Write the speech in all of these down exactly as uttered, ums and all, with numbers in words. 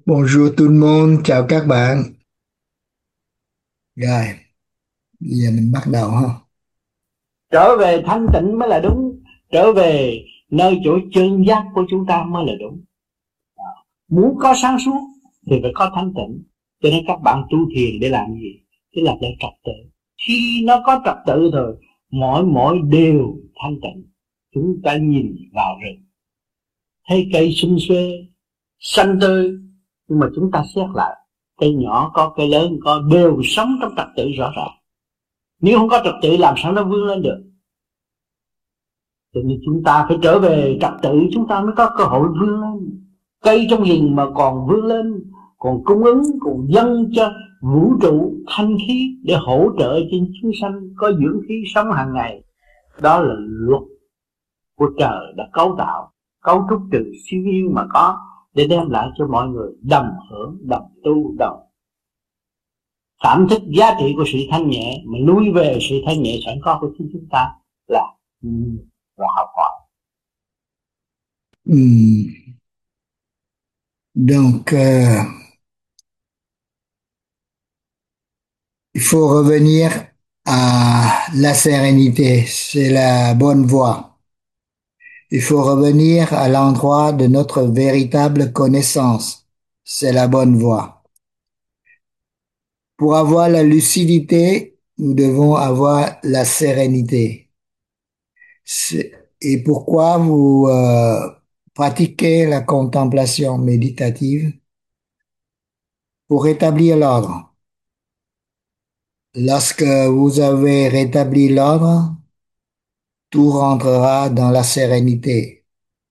Bonjour tout le monde, chào các bạn. Rồi, bây giờ mình bắt đầu ha. Trở về thanh tịnh mới là đúng, trở về nơi chỗ chân giác của chúng ta mới là đúng. Muốn có sáng suốt thì phải có thanh tịnh. Cho nên các bạn tu thiền để làm gì? Để lập lại trật tự. Khi nó có trật tự rồi, mỗi mỗi đều thanh tịnh. Chúng ta nhìn vào rừng, thấy cây sum xuê xanh tươi, nhưng mà chúng ta xét lại, cây nhỏ có, cây lớn có, đều sống trong trật tự rõ ràng. Nếu không có trật tự làm sao nó vươn lên được? Cho nên chúng ta phải trở về trật tự, chúng ta mới có cơ hội vươn lên. Cây trong rừng mà còn vươn lên, còn cung ứng, còn dâng cho vũ trụ thanh khí để hỗ trợ cho chúng sanh có dưỡng khí sống hàng ngày. Đó là luật của trời đã cấu tạo, cấu trúc từ siêu nhiên mà có, để đem lại cho mọi người đồng hưởng, đồng tu, đồng cảm thức giá trị của sự thanh nhẹ, mà nuôi về sự thanh nhẹ sẵn có của chính chúng ta là và học hỏi. Hmm, Donc, euh, il faut revenir à la sérénité, c'est la bonne voie. Il faut revenir à l'endroit de notre véritable connaissance, c'est la bonne voie. Pour avoir la lucidité, nous devons avoir la sérénité. C'est- Et pourquoi vous euh, pratiquez la contemplation méditative? Pour rétablir l'ordre. Lorsque vous avez rétabli l'ordre, tout rentrera dans la sérénité.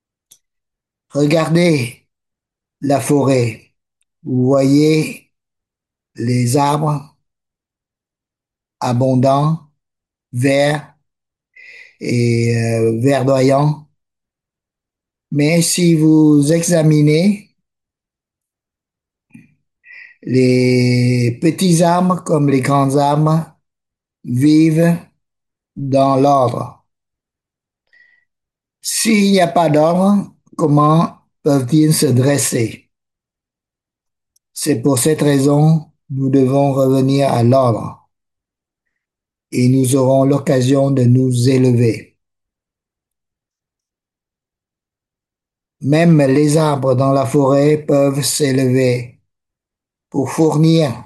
Regardez la forêt. Vous voyez les arbres abondants, verts et euh, verdoyants. Mais si vous examinez les petits arbres comme les grands arbres, vivent dans l'ordre. S'il n'y a pas d'ordre, comment peuvent-ils se dresser? C'est pour cette raison nous devons revenir à l'ordre et nous aurons l'occasion de nous élever. Même les arbres dans la forêt peuvent s'élever pour fournir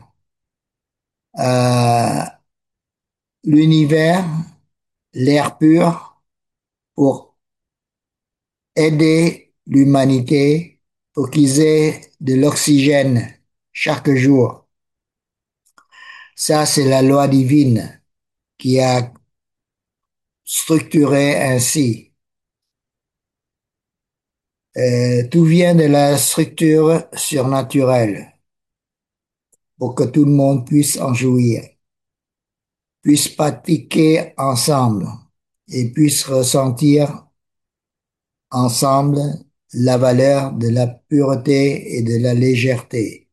à l'univers l'air pur, pour aider l'humanité, pour qu'ils aient de l'oxygène chaque jour. Ça, c'est la loi divine qui a structuré ainsi. Euh, tout vient de la structure surnaturelle pour que tout le monde puisse en jouir, puisse pratiquer ensemble et puisse ressentir ensemble la valeur de la pureté et de la légèreté.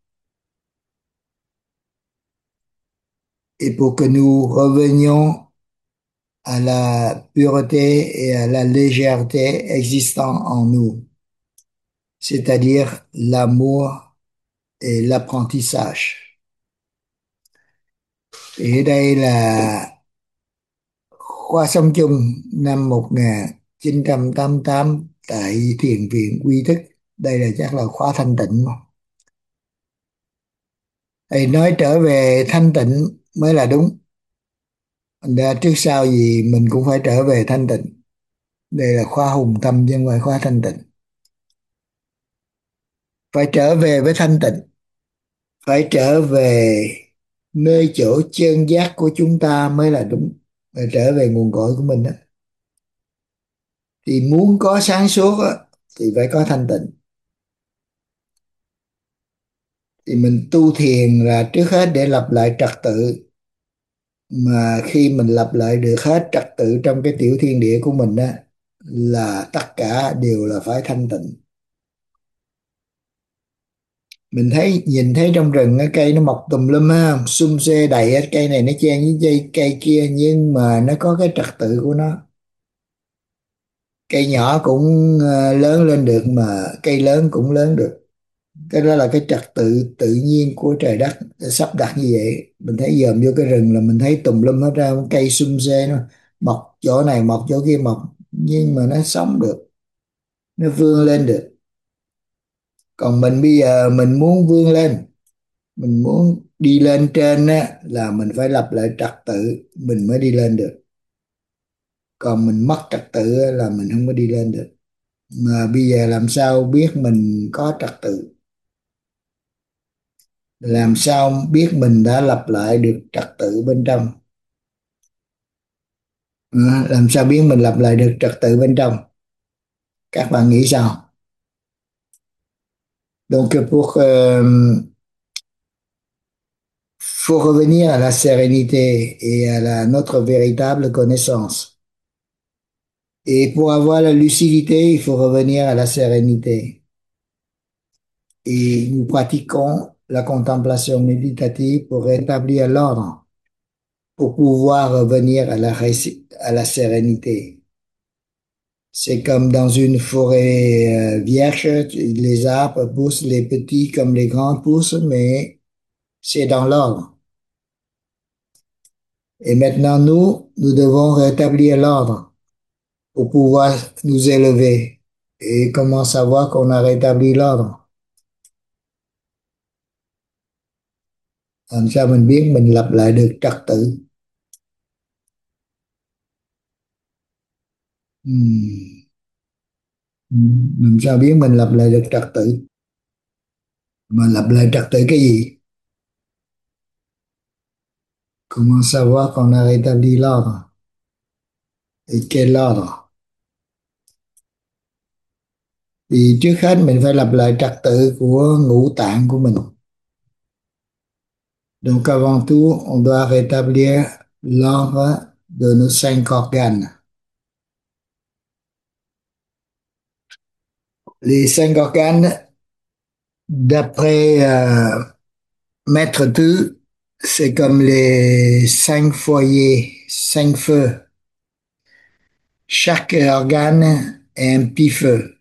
Et pour que nous revenions à la pureté et à la légèreté existant en nous, c'est-à-dire l'amour et l'apprentissage. Et đây là Khoa Sống Chung năm một nghìn chín trăm tám mươi tám tại Thiền viện Quy Thức. Đây là chắc là khóa thanh tịnh. Thầy nói trở về thanh tịnh mới là đúng. Thành ra trước sau gì mình cũng phải trở về thanh tịnh. Đây là khóa hùng tâm chứ không phải khóa thanh tịnh. Phải trở về với thanh tịnh. Phải trở về nơi chỗ chân giác của chúng ta mới là đúng. Phải trở về nguồn cội của mình đó. Thì muốn có sáng suốt á, thì phải có thanh tịnh. Thì mình tu thiền là trước hết để lập lại trật tự, mà khi mình lập lại được hết trật tự trong cái tiểu thiên địa của mình á, là tất cả đều là phải thanh tịnh. Mình thấy nhìn thấy trong rừng á, cây nó mọc tùm lum ha, sum xê đầy hết, cây này nó chen với dây cây kia, nhưng mà nó có cái trật tự của nó. Cây nhỏ cũng ờ, lớn lên được, mà cây lớn cũng lớn được. Cái đó là cái trật tự tự nhiên của trời đất sắp đặt như vậy. Mình thấy dòm vô cái rừng là mình thấy tùm lum hết ra, cây sum xê nó mọc chỗ này mọc chỗ kia mọc, nhưng mà nó sống được, nó vươn lên được. Còn mình bây giờ mình muốn vươn lên, mình muốn đi lên trên á, là mình phải lập lại trật tự mình mới đi lên được. Còn mình mất trật tự á, là mình không có đi lên được. Mà bây giờ làm sao biết mình có trật tự, làm sao biết mình đã lập lại được trật tự bên trong? Ờ, làm sao biết mình lập lại được trật tự bên trong? Các bạn nghĩ sao? Donc pour euh, faut revenir à la sérénité et à la notre véritable connaissance. Et pour avoir la lucidité, il faut revenir à la sérénité. Et nous pratiquons la contemplation méditative pour rétablir l'ordre, pour pouvoir revenir à la, ré- à la sérénité. C'est comme dans une forêt euh, vierge, tu- les arbres poussent, les petits comme les grands poussent, mais c'est dans l'ordre. Et maintenant, nous, nous devons rétablir l'ordre pour pouvoir nous élever. Et comment savoir qu'on a rétabli l'ordre? Làm sao mình biết mình lập lại được trật tự? Ừm, ừm, Làm sao biết mình lập lại được trật tự? Mà lập lại trật tự cái gì? Comment savoir qu'on a rétabli l'ordre? Et quel ordre? Thì trước hết mình phải lập lại trật tự của ngũ tạng của mình. Donc avant tout, on doit rétablir l'ordre de nos cinq organes. Les cinq organes, d'après euh, Maître Tu, c'est comme les cinq foyers, cinq feux. Chaque organe est un petit feu.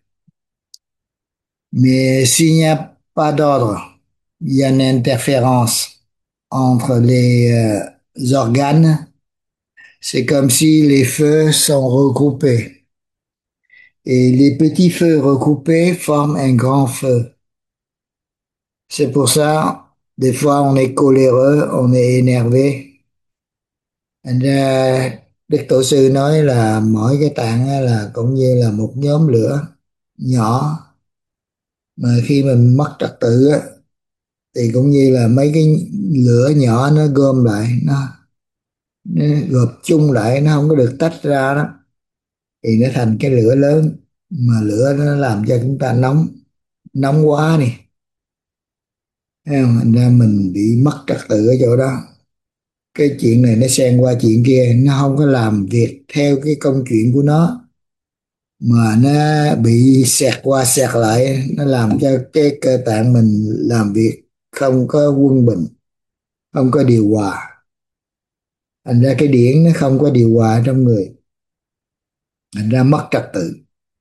Mais s'il n'y a pas d'ordre, il y a une interférence entre les euh, organes. C'est comme si les feux sont regroupés. Et les petits feux regroupés forment un grand feu. C'est pour ça, des fois, on est coléreux, on est énervé. Thành ra, Đức Tổ sư nói là mỗi cái tạng á là cũng như là một nhóm lửa nhỏ, mà khi mình mất trật tự á, thì cũng như là mấy cái lửa nhỏ nó gom lại, nó, nó gộp chung lại, nó không có được tách ra đó, thì nó thành cái lửa lớn, mà lửa nó làm cho chúng ta nóng, nóng quá đi. Thấy không? Thành ra mình bị mất trật tự ở chỗ đó. Cái chuyện này nó xen qua chuyện kia, nó không có làm việc theo cái công chuyện của nó, mà nó bị xẹt qua xẹt lại, nó làm cho cái cơ tạng mình làm việc không có quân bình, không có điều hòa. Thành ra cái điển nó không có điều hòa trong người, thành ra mất trật tự.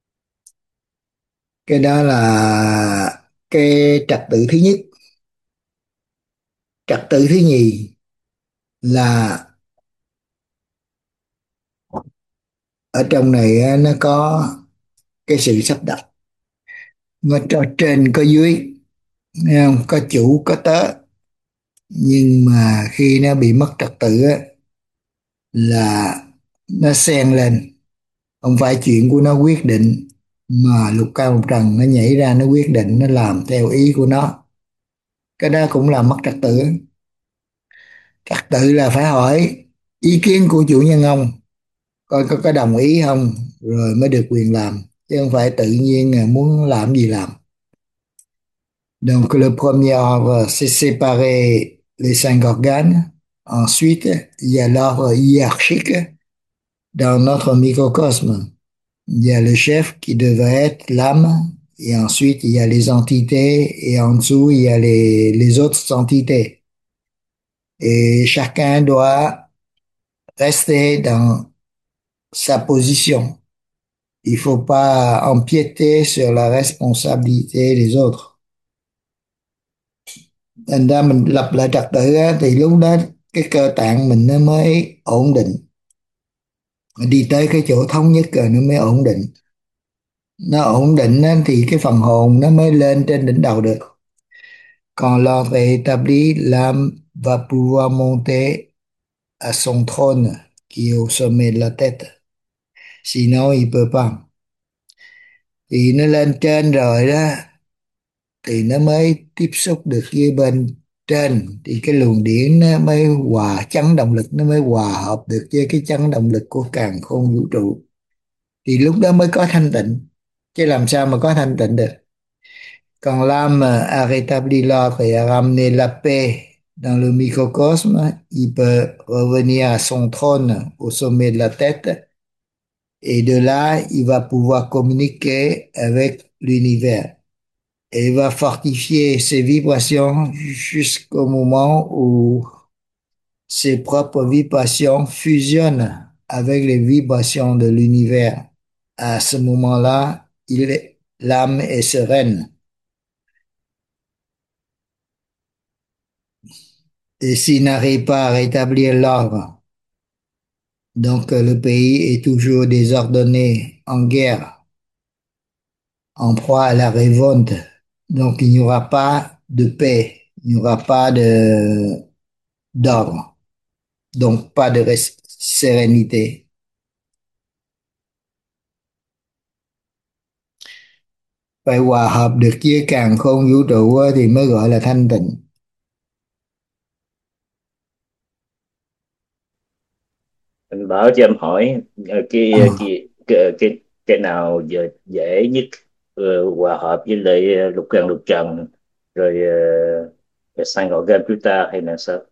Cái đó là cái trật tự thứ nhất. Trật tự thứ nhì là ở trong này á, nó có cái sự sắp đặt, nó cho trên có dưới, thấy không? Có chủ có tớ. Nhưng mà khi nó bị mất trật tự á, là nó xen lên, không phải chuyện của nó quyết định, mà lục cao lục trần nó nhảy ra nó quyết định, nó làm theo ý của nó. Cái đó cũng là mất trật tự. Trật tự là phải hỏi ý kiến của chủ nhân ông, coi có có đồng ý không, rồi mới được quyền làm, chứ không phải tự nhiên là muốn làm gì làm. Donc le premier ordre, c'est séparer les cinq organes. Ensuite, il y a l'ordre hiérarchique dans notre microcosme. Il y a le chef qui devrait être l'âme, et ensuite il y a les entités, et en dessous il y a les, les autres entités. Et chacun doit rester dans sa position. Il faut pas empiéter sur la responsabilité des autres. Thành ra mình lập lại trật tự á, thì lúc đó cái cơ tạng mình nó mới ổn định, đi tới cái chỗ thống nhất rồi nó mới ổn định. Nó ổn định á, thì cái phần hồn nó mới lên trên đỉnh đầu được. Quand l'ordre est établi, l'âme va pouvoir monter à son trône qui est au sommet de la tête. Sinon, il peut pas. Thì nó lên trên rồi đó thì nó mới tiếp xúc được với bên trên, thì cái luồng điển nó mới hòa chấn động lực, nó mới hòa hợp được với cái chấn động lực của càn khôn vũ trụ, thì lúc đó mới có thanh tịnh. Chứ làm sao mà có thanh tịnh được? Quand l'âme a rétabli l'ordre et a ramené la paix dans le microcosme, il peut revenir à son trône au sommet de la tête, et de là, il va pouvoir communiquer avec l'univers. Et il va fortifier ses vibrations jusqu'au moment où ses propres vibrations fusionnent avec les vibrations de l'univers. À ce moment-là, il est- l'âme est sereine. Et s'il n'arrive pas à rétablir l'ordre, donc euh, le pays est toujours désordonné, en guerre, en proie à la révolte. Donc il n'y aura pas de paix, il n'y aura pas de d'ordre, donc pas de res- sérénité. Phải hòa hợp được với càn khôn vũ trụ á, thì mới gọi là thanh tịnh. Anh bảo cho em hỏi ờ, cái Ờ. cái cái cái, cái nào dễ, dễ nhất ờ, hòa hợp với lại ờ, lục căn lục trần, rồi uh, cái sanh gọn game chúng ta hay là sao?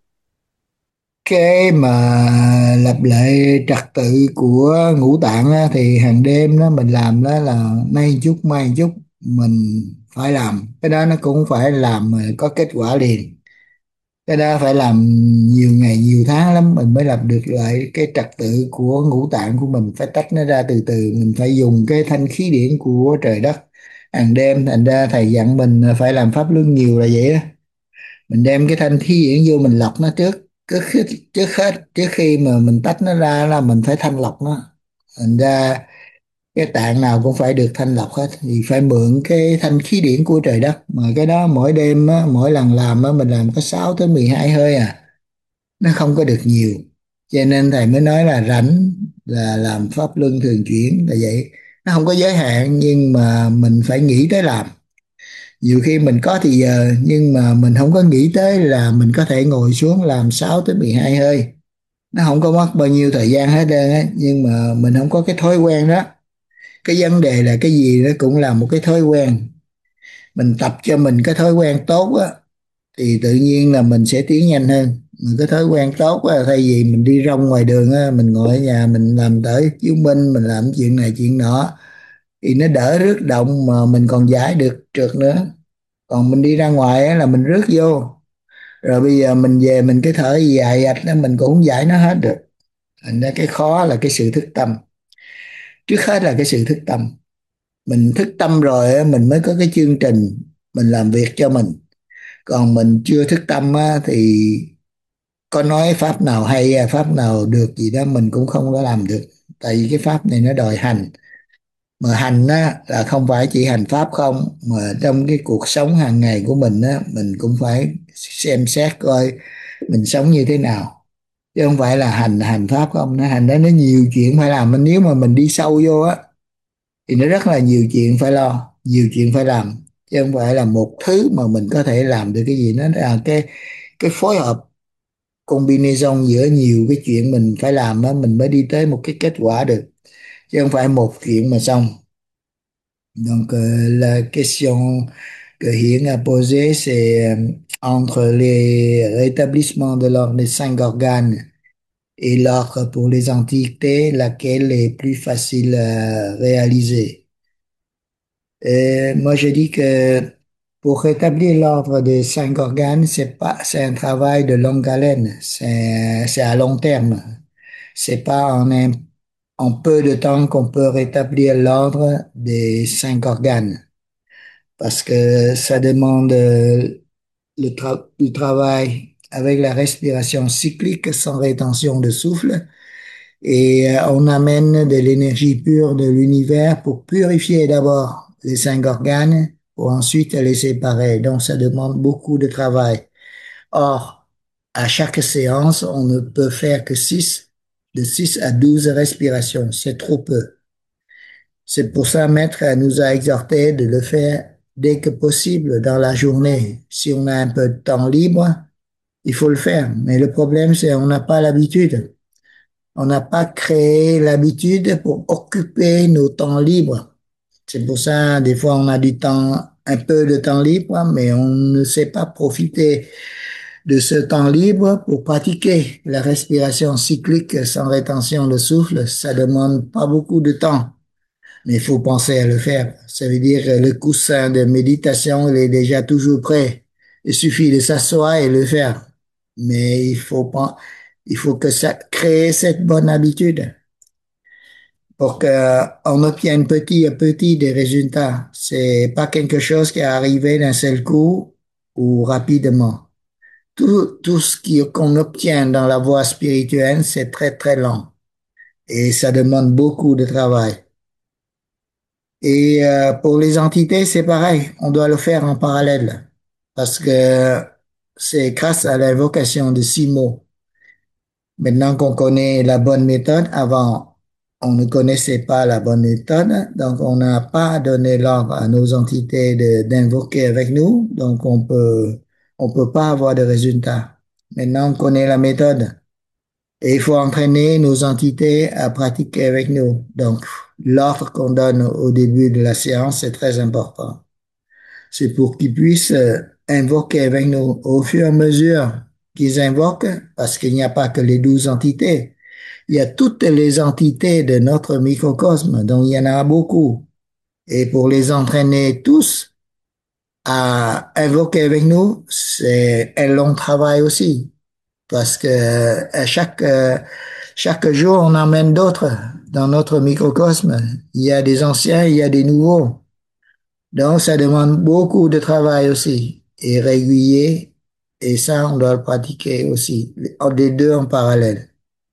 Cái mà lập lại trật tự của ngũ tạng á, thì hàng đêm đó mình làm đó là nay chút mai chút mình phải làm cái đó, nó cũng phải làm mà có kết quả liền. Cái đó phải làm nhiều ngày nhiều tháng lắm mình mới lập được lại cái trật tự của ngũ tạng của mình, phải tách nó ra từ từ, mình phải dùng cái thanh khí điển của trời đất hàng đêm. Thành ra thầy dặn mình phải làm pháp luân nhiều là vậy á, mình đem cái thanh khí điển vô mình lọc nó trước, trước khi, trước hết trước khi mà mình tách nó ra là mình phải thanh lọc nó. Thành ra cái tạng nào cũng phải được thanh lọc hết, thì phải mượn cái thanh khí điển của trời đất, mà cái đó mỗi đêm á, mỗi lần làm á, mình làm có sáu tới mười hai hơi à, nó không có được nhiều. Cho nên thầy mới nói là rảnh là làm pháp luân thường chuyển là vậy. Nó không có giới hạn nhưng mà mình phải nghĩ tới làm. Nhiều khi mình có thì giờ nhưng mà mình không có nghĩ tới là mình có thể ngồi xuống làm sáu tới mười hai hơi, nó không có mất bao nhiêu thời gian hết trơn á, nhưng mà mình không có cái thói quen đó. Cái vấn đề là cái gì nó cũng là một cái thói quen, mình tập cho mình cái thói quen tốt á thì tự nhiên là mình sẽ tiến nhanh hơn. Mà cái thói quen tốt á, thay vì mình đi rong ngoài đường á, mình ngồi ở nhà mình làm tới chứng minh, mình làm chuyện này chuyện nọ thì nó đỡ rước động, mà mình còn giải được trượt nữa. Còn mình đi ra ngoài á là mình rước vô, rồi bây giờ mình về mình cái thở dài ạch đó mình cũng không giải nó hết được. Thành ra cái khó là cái sự thức tâm, trước hết là cái sự thức tâm. Mình thức tâm rồi á, mình mới có cái chương trình mình làm việc cho mình. Còn mình chưa thức tâm á, thì có nói pháp nào hay pháp nào được gì đó mình cũng không có làm được. Tại vì cái pháp này nó đòi hành, mà hành á là không phải chỉ hành pháp không, mà trong cái cuộc sống hàng ngày của mình á mình cũng phải xem xét coi mình sống như thế nào, chứ không phải là hành hành pháp không. Nó hành đó nó nhiều chuyện phải làm, nếu mà mình đi sâu vô á thì nó rất là nhiều chuyện phải lo, nhiều chuyện phải làm, chứ không phải là một thứ mà mình có thể làm được cái gì. Nó là cái cái phối hợp combination giữa nhiều cái chuyện mình phải làm đó mình mới đi tới một cái kết quả được, chứ không phải một chuyện mà xong. Donc euh, la question que Hieng a posée, c'est euh, entre les rétablissements de l'ordre des cinq organes et l'ordre pour les entités, laquelle est plus facile à réaliser. Et moi, je dis que pour rétablir l'ordre des cinq organes, c'est pas, c'est un travail de longue haleine, c'est, c'est à long terme. C'est pas en un, en peu de temps qu'on peut rétablir l'ordre des cinq organes, parce que ça demande le tra- du travail avec la respiration cyclique sans rétention de souffle et euh, on amène de l'énergie pure de l'univers pour purifier d'abord les cinq organes pour ensuite les séparer. Donc ça demande beaucoup de travail. Or, à chaque séance, on ne peut faire que six, de six à douze respirations. C'est trop peu. C'est pour ça, Maître nous a exhorté de le faire dès que possible dans la journée. Si on a un peu de temps libre, il faut le faire. Mais le problème, c'est qu'on n'a pas l'habitude. On n'a pas créé l'habitude pour occuper nos temps libres. C'est pour ça, des fois, on a du temps, un peu de temps libre, mais on ne sait pas profiter de ce temps libre pour pratiquer la respiration cyclique sans rétention de souffle. Ça demande pas beaucoup de temps, mais il faut penser à le faire. Ça veut dire que le coussin de méditation, il est déjà toujours prêt. Il suffit de s'asseoir et le faire. Mais il faut pas, il faut que ça crée cette bonne habitude pour qu'on obtienne petit à petit des résultats. C'est pas quelque chose qui est arrivé d'un seul coup ou rapidement. Tout, tout ce qui- qu'on obtient dans la voie spirituelle, c'est très, très lent et ça demande beaucoup de travail. Et euh, pour les entités, c'est pareil, on doit le faire en parallèle parce que c'est grâce à l'invocation de six mots. Maintenant qu'on connaît la bonne méthode, avant, on ne connaissait pas la bonne méthode, donc on n'a pas donné l'ordre à nos entités de, d'invoquer avec nous, donc on peut, on peut pas avoir de résultats. Maintenant, on connaît la méthode. Et il faut entraîner nos entités à pratiquer avec nous. Donc, l'ordre qu'on donne au début de la séance est très important. C'est pour qu'ils puissent euh, invoquer avec nous au fur et à mesure qu'ils invoquent, parce qu'il n'y a pas que les douze entités. Il y a toutes les entités de notre microcosme, donc il y en a beaucoup. Et pour les entraîner tous à invoquer avec nous, c'est un long travail aussi parce que euh, à chaque euh, chaque jour on emmène d'autres dans notre microcosme. Il y a des anciens, il y a des nouveaux. Donc ça demande beaucoup de travail aussi et régulier. Et ça, on doit le pratiquer aussi, les deux en parallèle.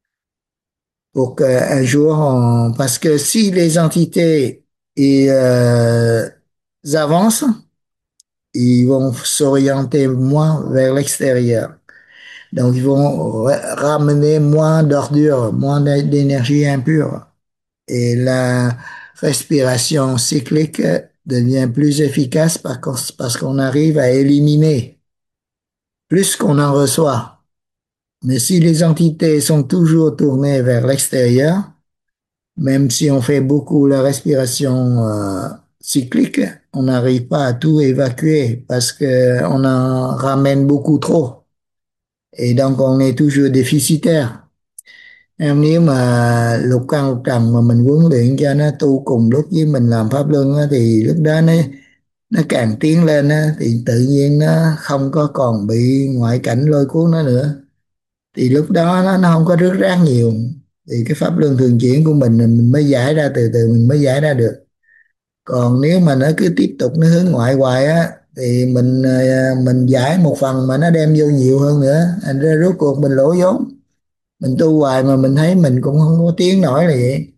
Pour qu'un jour, on... parce que si les entités et, euh, avancent, ils vont s'orienter moins vers l'extérieur. Donc, ils vont ramener moins d'ordures, moins d'énergie impure. Et la respiration cyclique devient plus efficace parce qu'on arrive à éliminer plus qu'on en reçoit. Mais si les entités sont toujours tournées vers l'extérieur, même si on fait beaucoup la respiration euh, cyclique, on n'arrive pas à tout évacuer parce que on en ramène beaucoup trop. Et donc, on est toujours déficitaire. Em nếu mà lục căn lục trần mà mình huấn luyện cho nó tu cùng lúc với mình làm pháp luân á, thì lúc đó nó nó càng tiến lên á, thì tự nhiên nó không có còn bị ngoại cảnh lôi cuốn nó nữa. Thì lúc đó nó, nó không có rước rác nhiều. Thì cái pháp luân thường chuyển của mình mình mới giải ra từ từ mình mới giải ra được. Còn nếu mà nó cứ tiếp tục nó hướng ngoại hoài á thì mình ờ, mình giải một phần mà nó đem vô nhiều hơn nữa, thành ra rốt cuộc mình lỗ vốn. Mình tu hoài mà mình thấy mình cũng không có tiến nổi là vậy.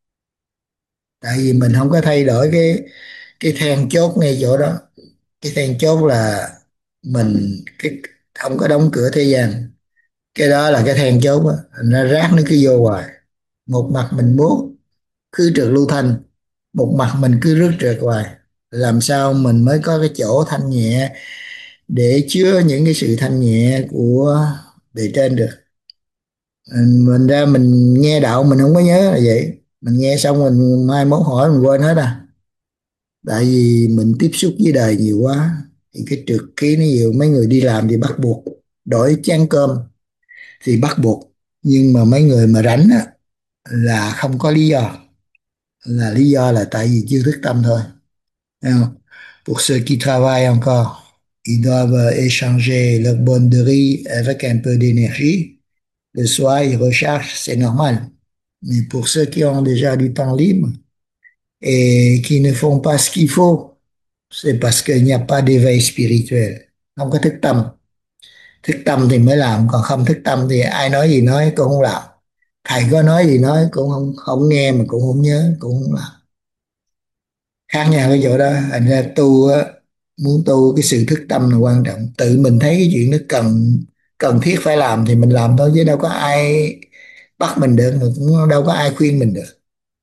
Tại vì mình không có thay đổi cái cái then chốt ngay chỗ đó. Cái then chốt là mình cái không có đóng cửa thế gian. Cái đó là cái then chốt á, thành ra rác nó cứ vô hoài. Một mặt mình muốn khứ trượt lưu thanh, một mặt mình cứ rước trượt hoài. Làm sao mình mới có cái chỗ thanh nhẹ để chứa những cái sự thanh nhẹ của bề trên được. Mình ra mình nghe đạo mình không có nhớ là vậy, mình nghe xong mình mai mốt hỏi mình quên hết à. Tại vì mình tiếp xúc với đời nhiều quá thì cái trượt khí nó nhiều. Mấy người đi làm thì bắt buộc đổi chén cơm thì bắt buộc, nhưng mà mấy người mà rảnh á là không có lý do, là lý do là tại vì chưa thức tâm thôi. Thấy không? Pour ceux qui travaillent encore, ils doivent échanger leur bonne de riz avec un peu d'énergie. Le soir, ils rechargent, c'est normal. Mais pour ceux qui ont déjà du temps libre et qui ne font pas ce qu'il faut, c'est parce qu'il n'y a pas d'éveil spirituel. không có thức tâm. Thức tâm thì mới làm, còn không thức tâm thì ai nói gì nói cũng không làm. Thầy có nói gì nói cũng không không nghe, mà cũng không nhớ, cũng không làm. Khác nhau cái chỗ đó. Thành ra tu á, muốn tu cái sự thức tâm là quan trọng. Tự mình thấy cái chuyện nó cần cần thiết phải làm thì mình làm thôi, chứ đâu có ai bắt mình được, mà cũng đâu có ai khuyên mình được.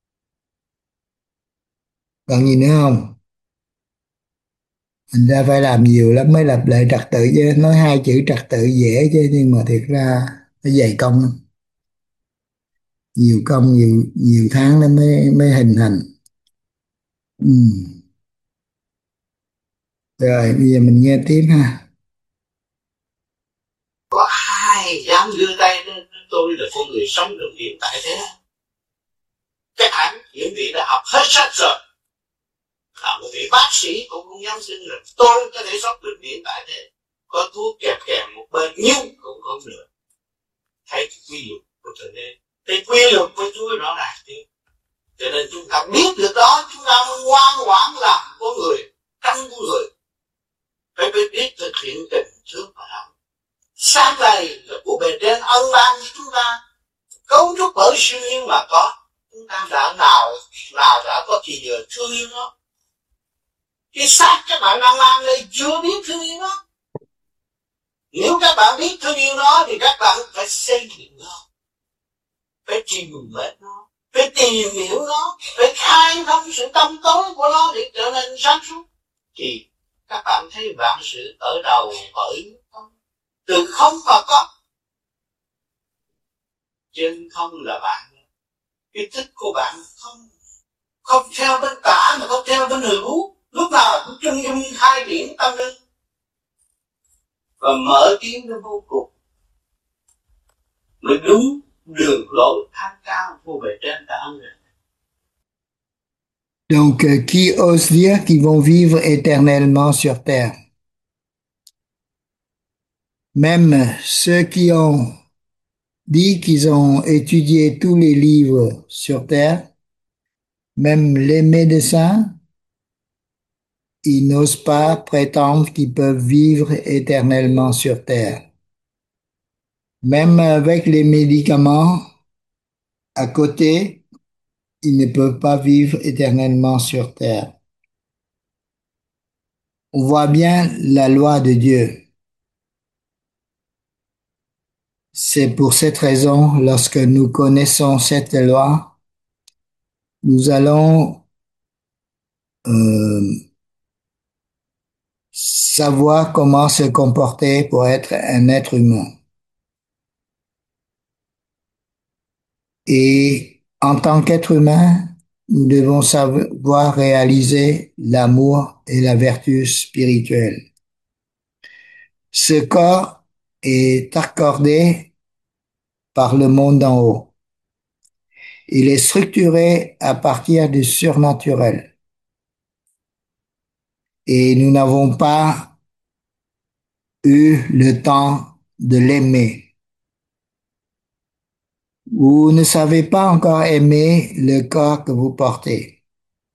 Còn gì nữa không? Thành ra phải làm nhiều lắm mới lập lại trật tự, chứ nói hai chữ trật tự dễ chứ, nhưng mà thiệt ra nó dày công lắm. Nhiều công, nhiều nhiều tháng nó mới mới hình thành. Ừ. Rồi bây giờ mình nghe tiếp ha. Có ai dám đưa tay lên tôi là con người sống được hiện tại thế? Các hãng những vị đã học hết sách rồi, là một vị bác sĩ cũng không dám xin là tôi có thể sống được hiện tại thế. Có thuốc kẹp kèm một bên nhưng cũng không được. Thấy quy luật của trời nên, thấy quy luật của Chúa rõ ràng chứ. Cho nên chúng ta biết được đó, chúng ta mới ngoan ngoãn làm con người, trong con người. Phải biết thực hiện tình thương và lòng. Sáng này là của bề trên ân ban với chúng ta, cấu trúc bởi siêu nhiên mà có. Chúng ta đã nào nào đã có thì giờ thương yêu nó. Cái xác các bạn đang mang đây chưa biết thương yêu nó. Nếu các bạn biết thương yêu nó thì các bạn phải xây dựng nó, phải chiều mến nó, phải tìm hiểu nó, phải khai thông sự tâm tối của nó để trở nên sáng suốt. Thì các bạn thấy vạn sự ở đầu bởi không, từ không và có. Chân không là bạn, cái thức của bạn không không theo bên tả mà không theo bên hữu, lúc nào cũng chân dung khai triển tâm linh và mở tiếng nó vô cùng, mới đúng đường lối thang cao của bề trên đã ân rồi. Donc, euh, qui ose dire qu'ils vont vivre éternellement sur Terre? Même ceux qui ont dit qu'ils ont étudié tous les livres sur Terre, même les médecins, ils n'osent pas prétendre qu'ils peuvent vivre éternellement sur Terre. Même avec les médicaments à côté, ils ne peuvent pas vivre éternellement sur Terre. On voit bien la loi de Dieu. C'est pour cette raison, lorsque nous connaissons cette loi, nous allons euh, savoir comment se comporter pour être un être humain. Et en tant qu'être humain, nous devons savoir réaliser l'amour et la vertu spirituelle. Ce corps est accordé par le monde d'en haut. Il est structuré à partir du surnaturel. Et nous n'avons pas eu le temps de l'aimer. Vous ne savez pas encore aimer le corps que vous portez.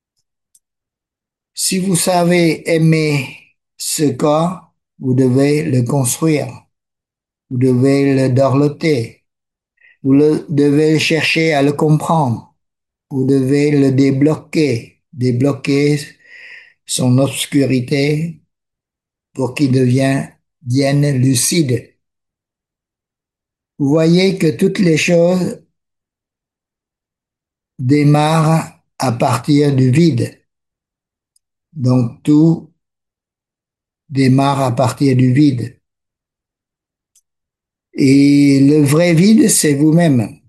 Si vous savez aimer ce corps, vous devez le construire. Vous devez le dorloter. Vous le, devez chercher à le comprendre. Vous devez le débloquer, débloquer son obscurité pour qu'il devienne lucide. Vous voyez que toutes les choses démarrent à partir du vide. Donc tout démarre à partir du vide. Et le vrai vide, c'est vous-même.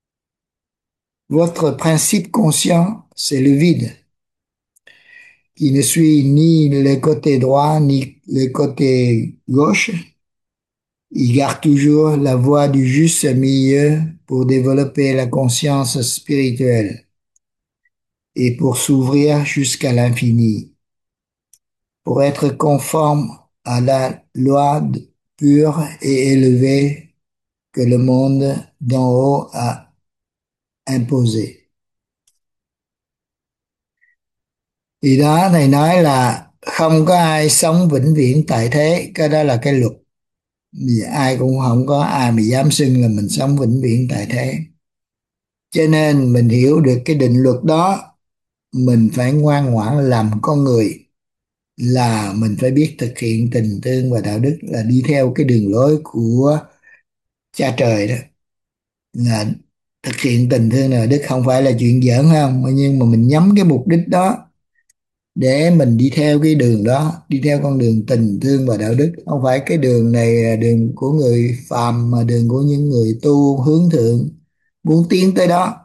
Votre principe conscient, c'est le vide, qui ne suit ni le côté droit ni le côté gauche. Il garde toujours la voie du juste milieu pour développer la conscience spirituelle et pour s'ouvrir jusqu'à l'infini, pour être conforme à la loi pure et élevée que le monde d'en haut a imposée. Thì đó, thầy nói là không có ai sống vĩnh viễn tại thế, cái đó là cái luật. Vì ai cũng không có ai mà dám xưng là mình sống vĩnh viễn tại thế. Cho nên mình hiểu được cái định luật đó, mình phải ngoan ngoãn làm con người, là mình phải biết thực hiện tình thương và đạo đức, là đi theo cái đường lối của cha trời đó, là thực hiện tình thương đạo đức không phải là chuyện giỡn không, nhưng mà mình nhắm cái mục đích đó để mình đi theo cái đường đó, đi theo con đường tình thương và đạo đức. Không phải cái đường này là đường của người phàm, mà đường của những người tu hướng thượng muốn tiến tới đó.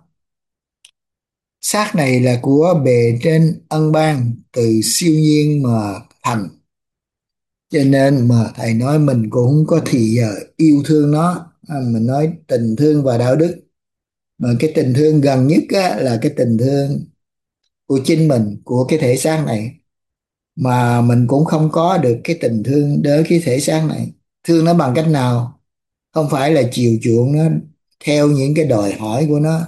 Xác này là của bề trên ân ban, từ siêu nhiên mà thành, cho nên mà thầy nói mình cũng không có thì giờ yêu thương nó, à, mình nói tình thương và đạo đức. Mà cái tình thương gần nhất á, là cái tình thương của chính mình, của cái thể xác này, mà mình cũng không có được cái tình thương đến cái thể xác này. Thương nó bằng cách nào? Không phải là chiều chuộng nó theo những cái đòi hỏi của nó,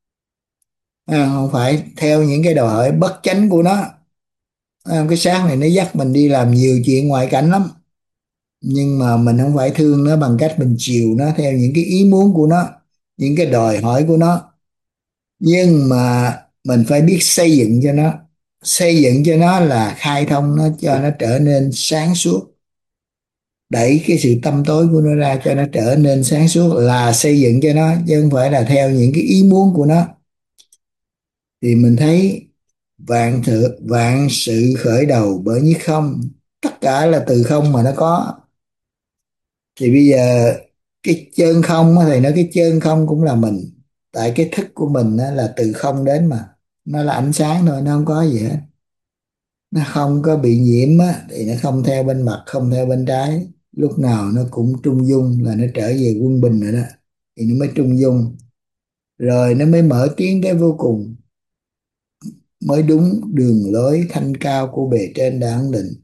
à, không phải theo những cái đòi hỏi bất chánh của nó. À, cái xác này nó dắt mình đi làm nhiều chuyện ngoại cảnh lắm, nhưng mà mình không phải thương nó bằng cách mình chiều nó theo những cái ý muốn của nó, những cái đòi hỏi của nó. Nhưng mà mình phải biết xây dựng cho nó. Xây dựng cho nó là khai thông nó, cho nó trở nên sáng suốt, đẩy cái sự tăm tối của nó ra cho nó trở nên sáng suốt, là xây dựng cho nó, chứ không phải là theo những cái ý muốn của nó. Thì mình thấy vạn thượng vạn sự khởi đầu bởi nhất không, tất cả là từ không mà nó có. Thì bây giờ cái chân không á, thầy nói cái chân không cũng là mình, tại cái thức của mình á, là từ không đến mà, nó là ánh sáng thôi, nó không có gì hết. Nó không có bị nhiễm á, thì nó không theo bên mặt, không theo bên trái, lúc nào nó cũng trung dung, là nó trở về quân bình rồi đó, thì nó mới trung dung, rồi nó mới mở tiến tới vô cùng, mới đúng đường lối thanh cao của bề trên đã ấn định.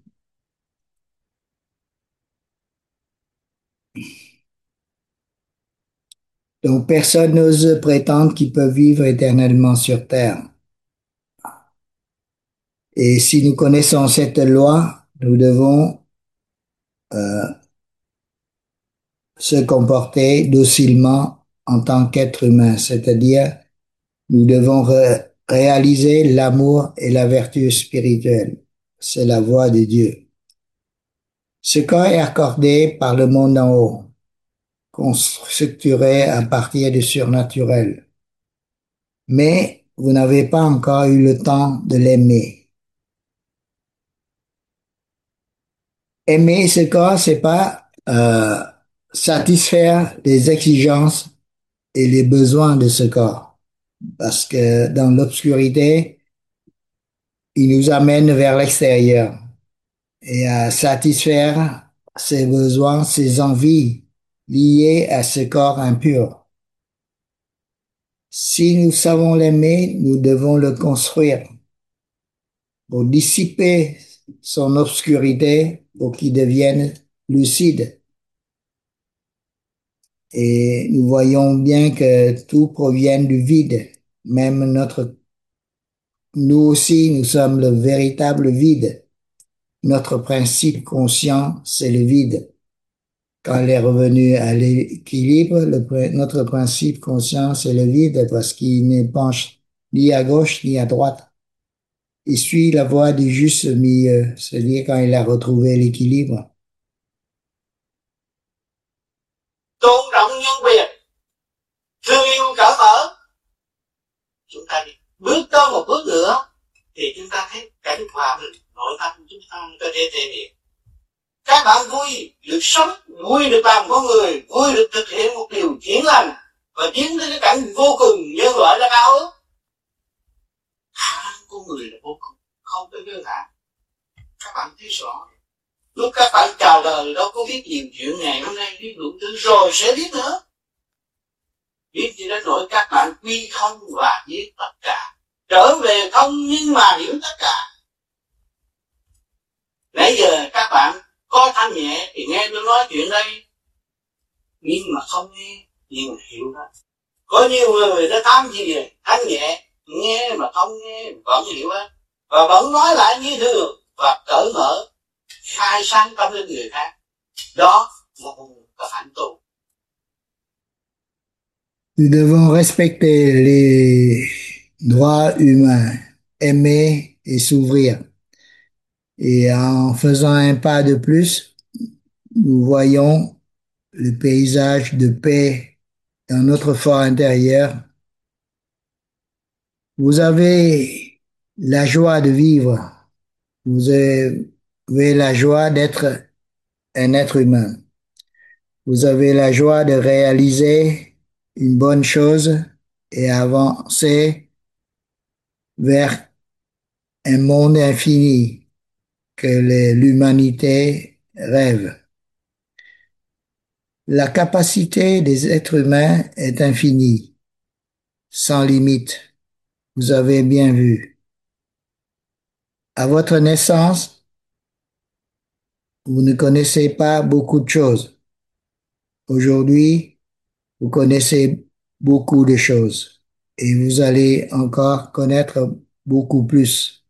Donc personne n'ose prétendre qu'il peut vivre éternellement sur terre. Et si nous connaissons cette loi, nous devons euh, se comporter docilement en tant qu'être humain, c'est-à-dire nous devons ré- réaliser l'amour et la vertu spirituelle. C'est la voie de Dieu. Ce corps est accordé par le monde en haut, structuré à partir du surnaturel. Mais vous n'avez pas encore eu le temps de l'aimer. Aimer ce corps, c'est pas euh, satisfaire les exigences et les besoins de ce corps. Parce que dans l'obscurité, il nous amène vers l'extérieur et à satisfaire ses besoins, ses envies liées à ce corps impur. Si nous savons l'aimer, nous devons le construire pour dissiper son obscurité, pour qu'il devienne lucide. Et nous voyons bien que tout provient du vide. Même notre, nous aussi, nous sommes le véritable vide. Notre principe conscient, c'est le vide. Quand il est revenu à l'équilibre, le, notre principe conscient, c'est le vide parce qu'il ne penche ni à gauche ni à droite. Il suit la voie du juste milieu, c'est-à-dire quand il a retrouvé l'équilibre. Tôn trọng nhân quyền, thương yêu cởi mở, chúng ta đi bước tới một bước nữa thì chúng ta thấy cảnh hòa bình nội tâm chúng ta có thể thể hiện. Các bạn vui được sống, vui được làm con người, vui được thực hiện một điều thiện lành và tiến tới cái cảnh vô cùng nhân loại là cao ước. Khả năng con người là vô cùng, không có giới hạn. Các bạn thấy rõ. Lúc các bạn chào đời đâu có biết nhiều chuyện, ngày hôm nay biết đủ thứ rồi sẽ biết nữa. Biết gì đến nỗi các bạn quy không và biết tất cả, trở về không nhưng mà hiểu tất cả. Nãy giờ các bạn có thanh nhẹ thì nghe tôi nói chuyện đây, nhưng mà không nghe nhưng mà hiểu đó. Có nhiều người đã tham gì vậy, thanh nhẹ nghe mà không nghe vẫn hiểu hết, và vẫn nói lại như thường, và cởi mở khai sáng tâm linh người khác, đó là một hạnh tu. Nous devons respecter les droits humains, aimer et s'ouvrir. Et en faisant un pas de plus, nous voyons le paysage de paix dans notre fort intérieur. Vous avez la joie de vivre. Vous avez la joie d'être un être humain. Vous avez la joie de réaliser une bonne chose et avancer vers un monde infini que l'humanité rêve. La capacité des êtres humains est infinie, sans limite. Vous avez bien vu. À votre naissance, vous ne connaissez pas beaucoup de choses. Aujourd'hui, vous connaissez beaucoup de choses et vous allez encore connaître beaucoup plus.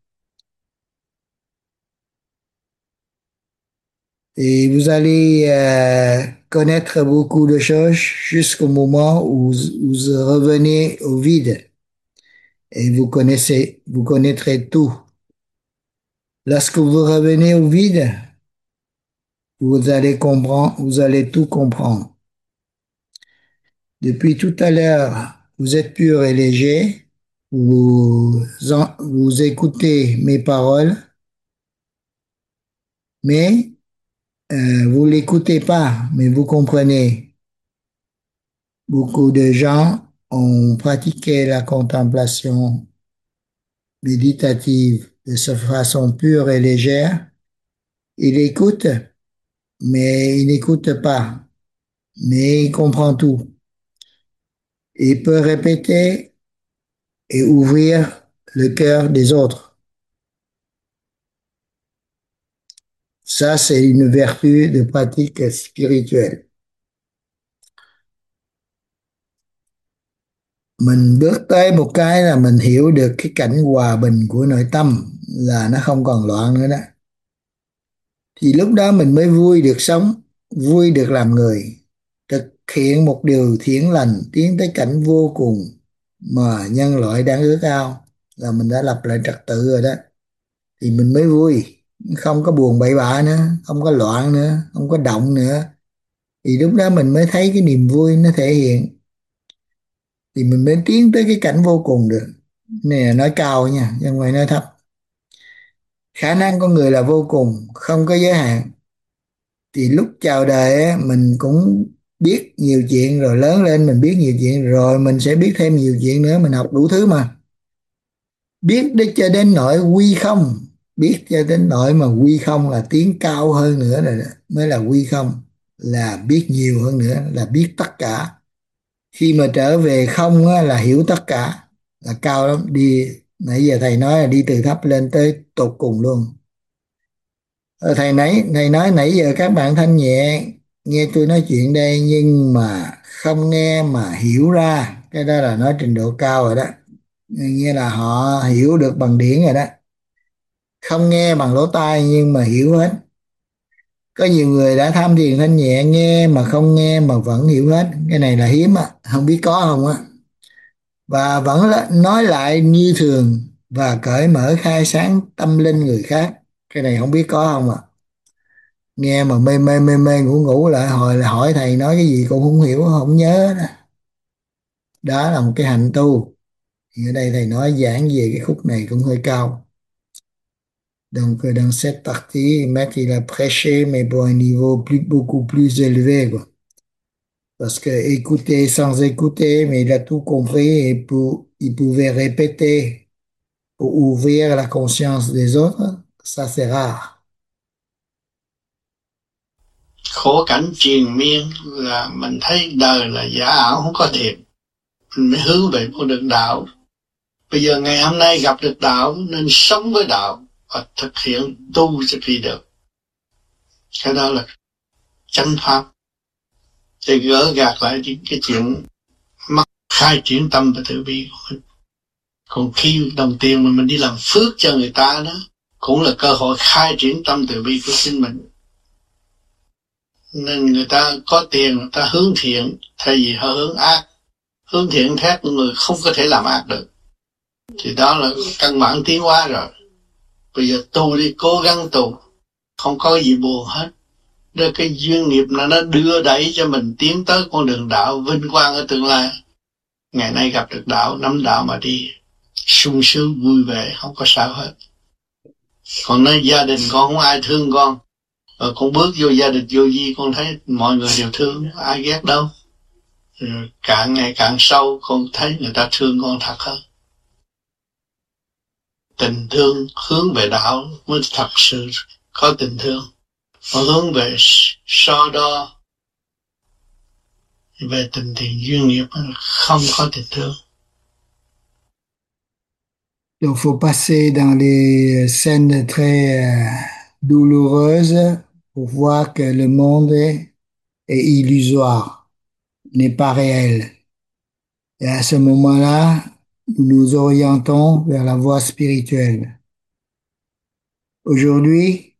Et vous allez euh, connaître beaucoup de choses jusqu'au moment où vous revenez au vide et vous connaissez, vous connaîtrez tout. Lorsque vous revenez au vide, vous allez comprendre, vous allez tout comprendre. Depuis tout à l'heure, vous êtes pur et léger. Vous, en, vous écoutez mes paroles, mais euh, vous l'écoutez pas, mais vous comprenez. Beaucoup de gens ont pratiqué la contemplation méditative de cette façon pure et légère. Ils écoutent, mais ils n'écoutent pas, mais ils comprennent tout. Il peut répéter et ouvrir le cœur des autres. Ça, c'est une vertu de pratique spirituelle. Mình bước tới một cái là mình hiểu được cái cảnh hòa bình của nội tâm là nó không còn loạn nữa đó. Thì lúc đó mình mới vui được sống, vui được làm người, thực hiện một điều thiện lành, tiến tới cảnh vô cùng mà nhân loại đang ước ao, là mình đã lập lại trật tự rồi đó. Thì mình mới vui, không có buồn bậy bạ nữa, không có loạn nữa, không có động nữa. Thì lúc đó mình mới thấy cái niềm vui nó thể hiện. Thì mình mới tiến tới cái cảnh vô cùng được. Này là nói cao nha, chứ không phải nói thấp. Khả năng con người là vô cùng, không có giới hạn. Thì lúc chào đời á, mình cũng biết nhiều chuyện, rồi lớn lên mình biết nhiều chuyện, rồi mình sẽ biết thêm nhiều chuyện nữa, mình học đủ thứ mà. Biết đến cho đến nỗi quy không, biết cho đến nỗi mà quy không là tiến cao hơn nữa rồi đó, mới là quy không, là biết nhiều hơn nữa, là biết tất cả. Khi mà trở về không á, là hiểu tất cả, là cao lắm. Đi nãy giờ thầy nói là đi từ thấp lên tới tột cùng luôn. Thầy nãy thầy nói nãy giờ các bạn thanh nhẹ nghe tôi nói chuyện đây, nhưng mà không nghe mà hiểu ra, cái đó là nói trình độ cao rồi đó, nghĩa là họ hiểu được bằng điển rồi đó. Không nghe bằng lỗ tai nhưng mà hiểu hết. Có nhiều người đã tham thiền thanh nhẹ, nghe mà không nghe mà vẫn hiểu hết. Cái này là hiếm á, không biết có không á. Và vẫn nói lại như thường và cởi mở khai sáng tâm linh người khác. Cái này không biết có không à. Nghe mà mê mê mê mê ngủ ngủ lại, hồi là hỏi thầy nói cái gì cũng không hiểu, không nhớ đó. Đó là một cái hạnh tu. Thì ở đây thầy nói giảng về cái khúc này cũng hơi cao. Donc dans cette partie, Maître il a prêché mais pour un niveau plus, beaucoup plus élevé quoi. Parce que écouter sans écouter, mais il a tout compris et pour, il pouvait répéter pour ouvrir la conscience des autres, ça c'est rare. Khổ cảnh triền miên là mình thấy đời là giả ảo, không có thiệt. Mình mới hướng về con đường đạo. Bây giờ ngày hôm nay gặp được đạo nên sống với đạo và thực hiện tu cho khi được. Cái đó là chánh pháp. Để gỡ gạt lại những cái chuyện mắc khai triển tâm và từ bi của mình. Còn khi đồng tiền mà mình đi làm phước cho người ta đó, cũng là cơ hội khai triển tâm từ bi của chính mình. Nên người ta có tiền người ta hướng thiện thay vì họ hướng ác. Hướng thiện thét người không có thể làm ác được. Thì đó là căn bản tiến hóa rồi. Bây giờ tu đi, cố gắng tu, không có gì buồn hết. Đó cái duyên nghiệp là nó đưa đẩy cho mình tiến tới con đường đạo vinh quang ở tương lai. Ngày nay gặp được đạo, nắm đạo mà đi, sung sướng vui vẻ, không có sao hết. Còn nói gia đình con không ai thương con, rồi con bước vô gia đình vô vi, con thấy mọi người đều thương, ai ghét đâu. Rồi càng ngày càng sâu, con thấy người ta thương con thật hơn. Tình thương hướng về đạo mới thật sự có tình thương. Còn hướng về so đo về tình tiền duyên nghiệp không có tình thương. Donc, faut passer dans les scènes très euh, douloureuses pour voir que le monde est, est illusoire, n'est pas réel. Et à ce moment-là, nous nous orientons vers la voie spirituelle. Aujourd'hui,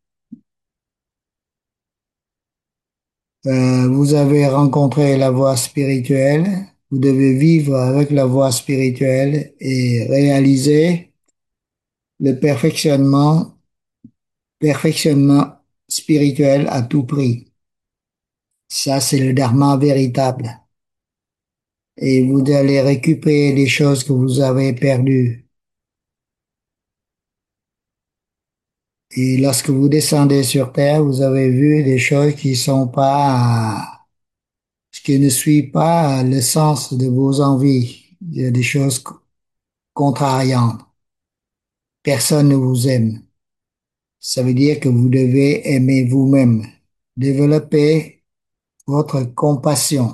euh, vous avez rencontré la voie spirituelle. Vous devez vivre avec la voie spirituelle et réaliser le perfectionnement, perfectionnement spirituel à tout prix. Ça, c'est le dharma véritable. Et vous allez récupérer les choses que vous avez perdues. Et lorsque vous descendez sur Terre, vous avez vu des choses qui sont pas, qui ne suivent pas le sens de vos envies. Il y a des choses contrariantes. Personne ne vous aime. Ça veut dire que vous devez aimer vous-même. Développer votre compassion.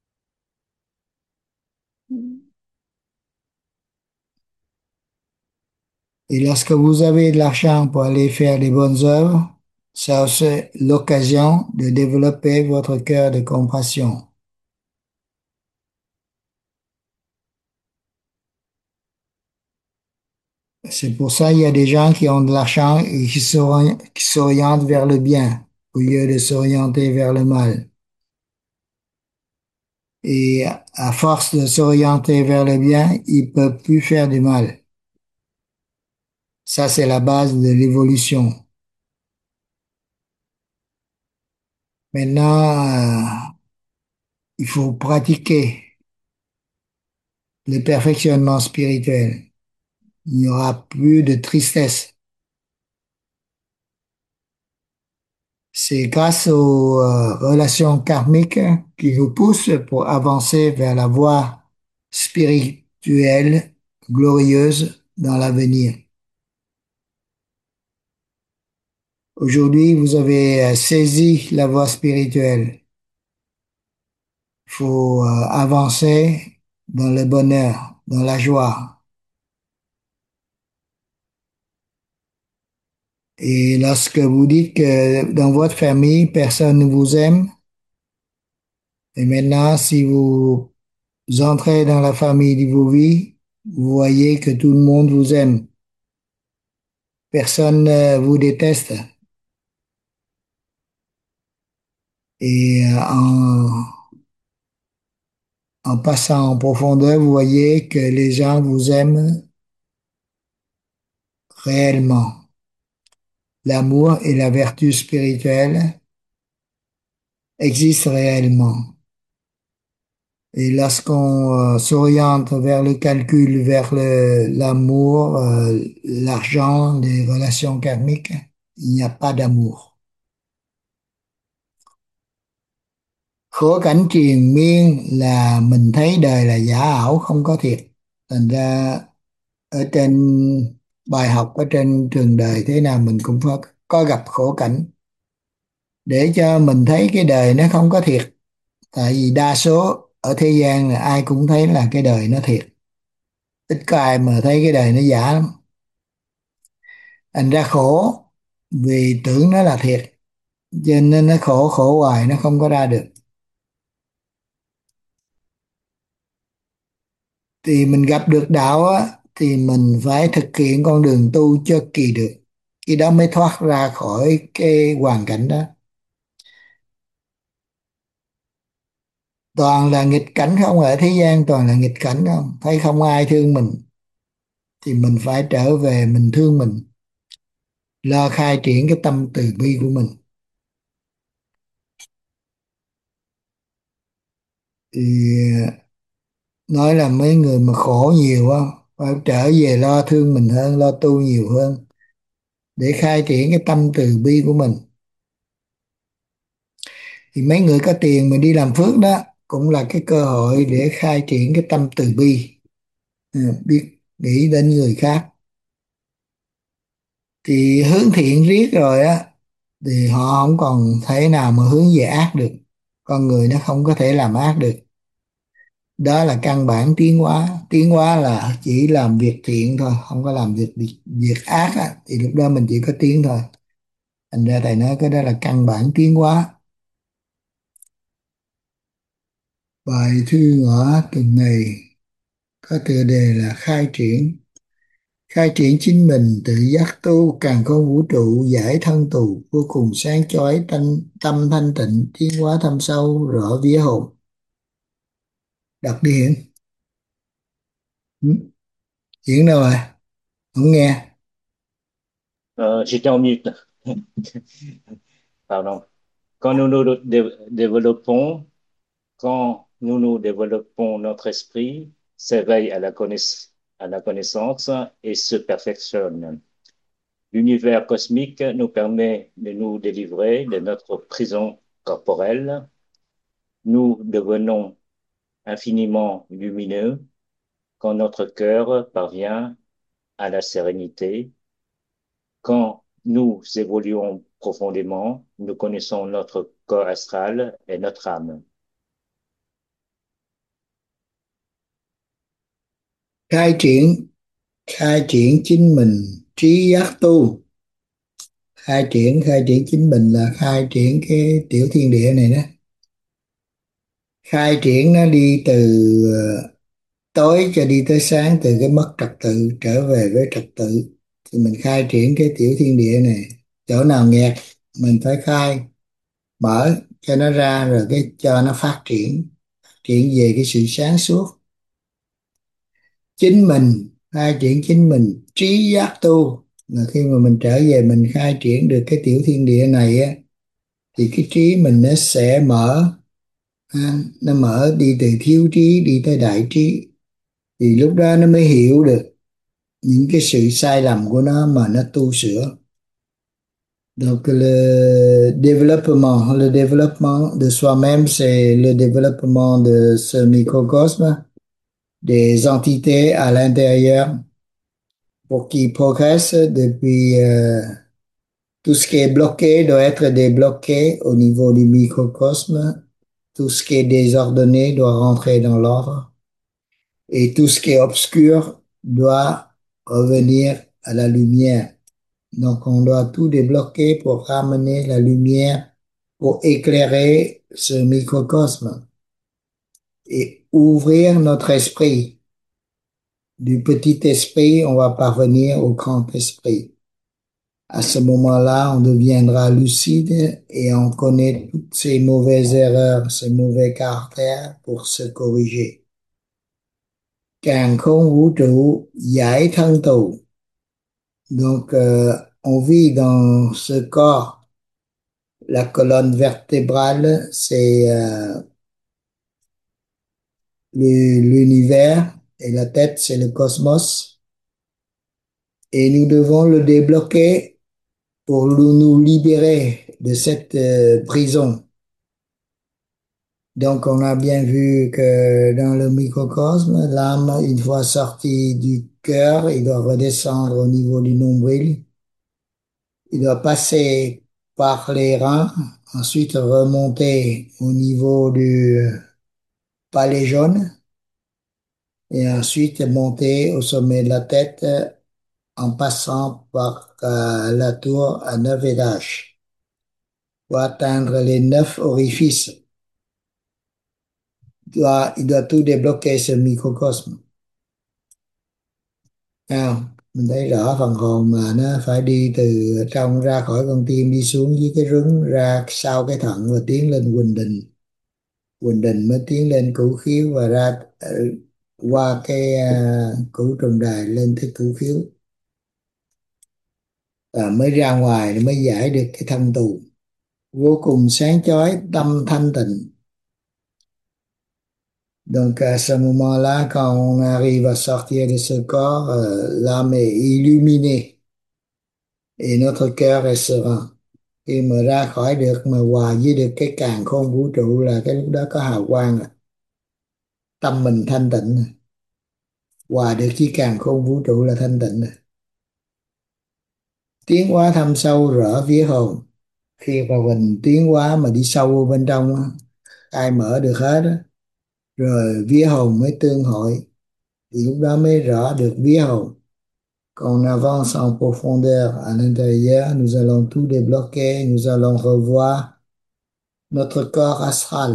Et lorsque vous avez de l'argent pour aller faire des bonnes œuvres, ça c'est l'occasion de développer votre cœur de compassion. C'est pour ça qu'il y a des gens qui ont de l'argent et qui s'orient- qui s'orientent vers le bien au lieu de s'orienter vers le mal. Et à force de s'orienter vers le bien, ils peuvent plus faire du mal. Ça, c'est la base de l'évolution. Maintenant, euh, il faut pratiquer le perfectionnement spirituel. Il n'y aura plus de tristesse. C'est grâce aux euh, relations karmiques qui nous poussent pour avancer vers la voie spirituelle glorieuse dans l'avenir. Aujourd'hui, vous avez euh, saisi la voie spirituelle. Il faut euh, avancer dans le bonheur, dans la joie. Et lorsque vous dites que dans votre famille, personne ne vous aime, et maintenant, si vous entrez dans la famille de vos vies, vous voyez que tout le monde vous aime. Personne ne vous déteste. Et euh, en, en passant en profondeur, vous voyez que les gens vous aiment réellement. L'amour et la vertu spirituelle existent réellement. Et lorsqu'on euh, s'oriente vers le calcul, vers le, l'amour, euh, l'argent, les relations karmiques, il n'y a pas d'amour. Khổ cảnh triền miên là mình thấy đời là giả ảo, không có thiệt. Thành ra ở trên bài học, ở trên trường đời thế nào mình cũng có, có gặp khổ cảnh. Để cho mình thấy cái đời nó không có thiệt. Tại vì đa số ở thế gian là ai cũng thấy là cái đời nó thiệt. Ít có ai mà thấy cái đời nó giả lắm. Thành ra khổ vì tưởng nó là thiệt. Cho nên nó khổ khổ hoài nó không có ra được. Thì mình gặp được đạo á, thì mình phải thực hiện con đường tu cho kỳ được. khi đó mới thoát ra khỏi cái hoàn cảnh đó. Toàn là nghịch cảnh không, ở thế gian toàn là nghịch cảnh không, thấy không ai thương mình thì mình phải trở về mình thương mình, lo khai triển cái tâm từ bi của mình. Thì nói là mấy người mà khổ nhiều á phải trở về lo thương mình hơn, lo tu nhiều hơn để khai triển cái tâm từ bi của mình. Thì mấy người có tiền mà đi làm phước đó cũng là cái cơ hội để khai triển cái tâm từ bi. Ừ, biết nghĩ đến người khác. Thì hướng thiện riết rồi á thì họ không còn thể nào mà hướng về ác được, con người nó không có thể làm ác được. Đó là căn bản tiến hóa. Tiến hóa là chỉ làm việc thiện thôi, không có làm việc việc, việc ác á, thì lúc đó mình chỉ có tiến thôi. Thành ra thầy nói cái đó là căn bản tiến hóa. Bài thư ngõ tuần này có tựa đề là khai triển. Khai triển chính mình, tự giác tu, càng không vũ trụ, giải thân tù, vô cùng sáng chói, tâm, tâm thanh tịnh, tiến hóa thâm sâu, rõ vía hồn. Đọc đi Hiển. Ừ, Hiển đâu rồi? Không nghe. Euh, j'étais en mute. Pardon. Quand nous nous dé- développons, quand nous nous développons, notre esprit s'éveille à la connaiss- à la connaissance et se perfectionne. L'univers cosmique nous permet de nous délivrer de notre prison corporelle. Nous devenons infiniment lumineux quand notre cœur parvient à la sérénité. Quand nous évoluons profondément, nous connaissons notre corps astral et notre âme. Khai triển, khai triển chính mình, trí giác tu. Khai triển, khai triển chính mình là khai triển cái tiểu thiên địa này đó. Khai triển nó đi từ ờ, tối cho đi tới sáng, từ cái mất trật tự trở về với trật tự. Thì mình khai triển cái tiểu thiên địa này, chỗ nào nghẹt mình phải khai mở cho nó ra, rồi cái cho nó phát triển, triển về cái sự sáng suốt. Chính mình, khai triển chính mình, trí giác tu là khi mà mình trở về mình khai triển được cái tiểu thiên địa này á, thì cái trí mình nó sẽ mở, ha, nó mở đi từ thiếu trí đi tới đại trí. Thì lúc đó nó mới hiểu được những cái sự sai lầm của nó mà nó tu sửa. Donc le développement, le développement de soi-même, c'est le développement de ce microcosme, des entités à l'intérieur pour qu'ils progressent depuis euh, tout ce qui est bloqué doit être débloqué au niveau du microcosme, tout ce qui est désordonné doit rentrer dans l'ordre et tout ce qui est obscur doit revenir à la lumière. Donc, on doit tout débloquer pour ramener la lumière, pour éclairer ce microcosme et ouvrir notre esprit. Du petit esprit, on va parvenir au grand esprit. À ce moment-là, on deviendra lucide et on connaît toutes ces mauvaises erreurs, ces mauvais caractères pour se corriger. Càng khôn vũ trụ, giải thân tù. Donc, euh, on vit dans ce corps. La colonne vertébrale, c'est euh, l'univers et la tête, c'est le cosmos. Et nous devons le débloquer pour nous libérer de cette euh, prison. Donc, on a bien vu que dans le microcosme, l'âme, une fois sortie du cœur, il doit redescendre au niveau du nombril. Il doit passer par les reins, ensuite remonter au niveau du palais jaune et ensuite monter au sommet de la tête en passant par euh, la tour à neuf étages pour atteindre les neuf orifices. Il doit, il doit tout débloquer ce microcosme. Alors, Mình thấy rõ phần hồn mà nó phải đi từ trong ra khỏi con tim, đi xuống dưới cái rứng, ra sau cái thận và tiến lên Quỳnh Đình. Quỳnh Đình mới tiến lên cửu khiếu và ra ờ, qua cái à, cửu trần đài lên tới cửu khiếu, và mới ra ngoài mới giải được cái thân tù vô cùng sáng chói, tâm thanh tịnh. Donc à ce moment-là, quand on arrive à sortir de ce corps, euh, l'âme est illuminée et notre cœur est serein. Khi mà ra khỏi được mà hòa với được cái càn khôn vũ trụ là cái lúc đó có hào quang rồi. Tâm mình thanh tịnh rồi. Hòa được với càn khôn vũ trụ là thanh tịnh rồi. Tiến hóa thâm sâu rõ vía hồn. Khi mà mình tiến hóa mà đi sâu vô bên trong á, ai mở được hết á, rồi vía hồn mới tương hội, thì lúc đó mới rõ được vía hồn. Quand on avance en profondeur à l'intérieur, nous allons tout débloquer, nous allons revoir notre corps astral.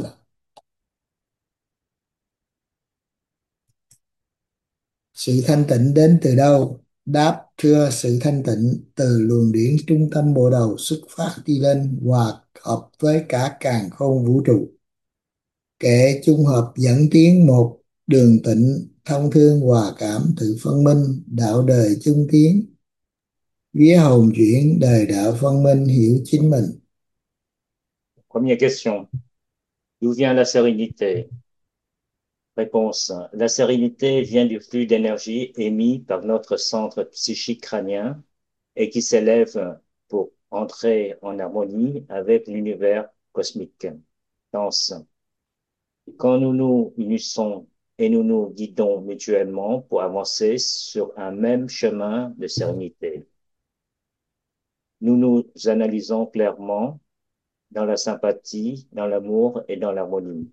Sự thanh tịnh đến từ đâu? Đáp: thưa, sự thanh tịnh từ luồng điển trung tâm bộ đầu xuất phát đi lên, hòa hợp với cả càn khôn vũ trụ. Kệ chung hợp dẫn tiến một đường tịnh, thông thương hòa cảm tự phân minh, đạo đời chung tiến. Vía hồn chuyển, đời đạo phân minh hiểu chính mình. Première question. D'où vient la sérénité? Réponse. La sérénité vient du flux d'énergie émis par notre centre psychique crânien et qui s'élève pour entrer en harmonie avec l'univers cosmique. Danse. Quand nous nous unissons et nous nous guidons mutuellement pour avancer sur un même chemin de sérénité, nous nous analysons clairement dans la sympathie, dans l'amour et dans l'harmonie.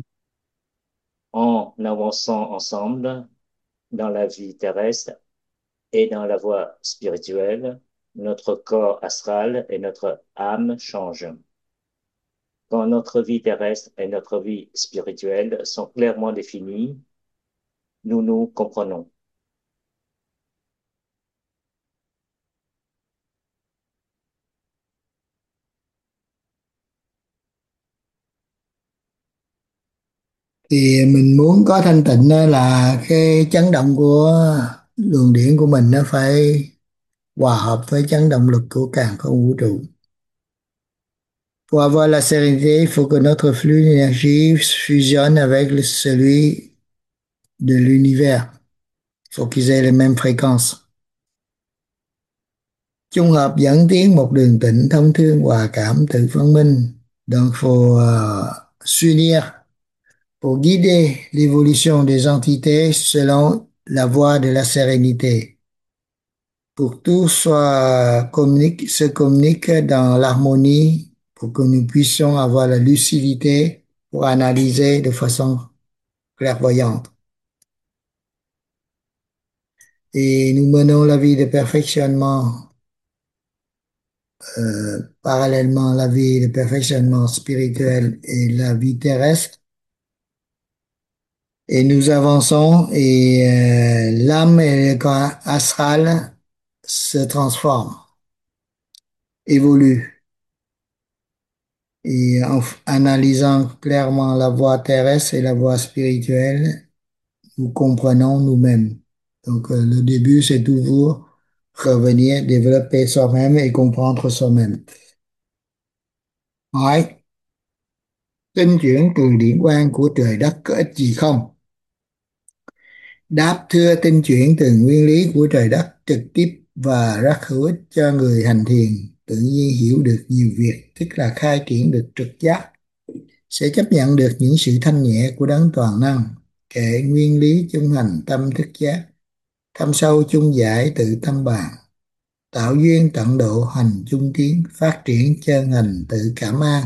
En avançant ensemble dans la vie terrestre et dans la voie spirituelle, notre corps astral et notre âme changent. Quand notre vie terrestre et notre vie spirituelle sont clairement définies, nous nous comprenons. Thì mình muốn có thanh tịnh á, là cái chấn động của luồng điển của mình nó phải hòa hợp với chấn động lực của càn khôn vũ trụ. Pour avoir la sérénité, il faut que notre flux d'énergie fusionne avec le- celui de l'univers. Il faut qu'ils aient les mêmes fréquences. Chung hợp dẫn tiến một đường tịnh, thông thương hòa cảm tự phân minh. Donc faut euh, s'unir pour guider l'évolution des entités selon la voie de la sérénité. Pour tout soit communique, se communique dans l'harmonie, pour que nous puissions avoir la lucidité pour analyser de façon clairvoyante. Et nous menons la vie de perfectionnement, euh, parallèlement la vie de perfectionnement spirituel et la vie terrestre. Et nous avançons et euh, l'âme et le corps astral se transforment, évoluent. Et en f- analysant clairement la voie terrestre et la voie spirituelle, nous comprenons nous-mêmes. Donc, euh, le début, c'est toujours revenir, développer soi-même et comprendre soi-même. Hỏi: tinh chuyển từ điển quang của trời đất có ích gì không? Đáp: thưa, tinh chuyển từ nguyên lý của trời đất trực tiếp và rất hữu ích cho người hành thiền tự nhiên hiểu được nhiều việc, tức là khai triển được trực giác, sẽ chấp nhận được những sự thanh nhẹ của đấng toàn năng. Kệ nguyên lý chung hành tâm thức giác, thâm sâu chung giải tự tâm bàn, tạo duyên tận độ hành chung tiến, phát triển chân hành tự cảm an.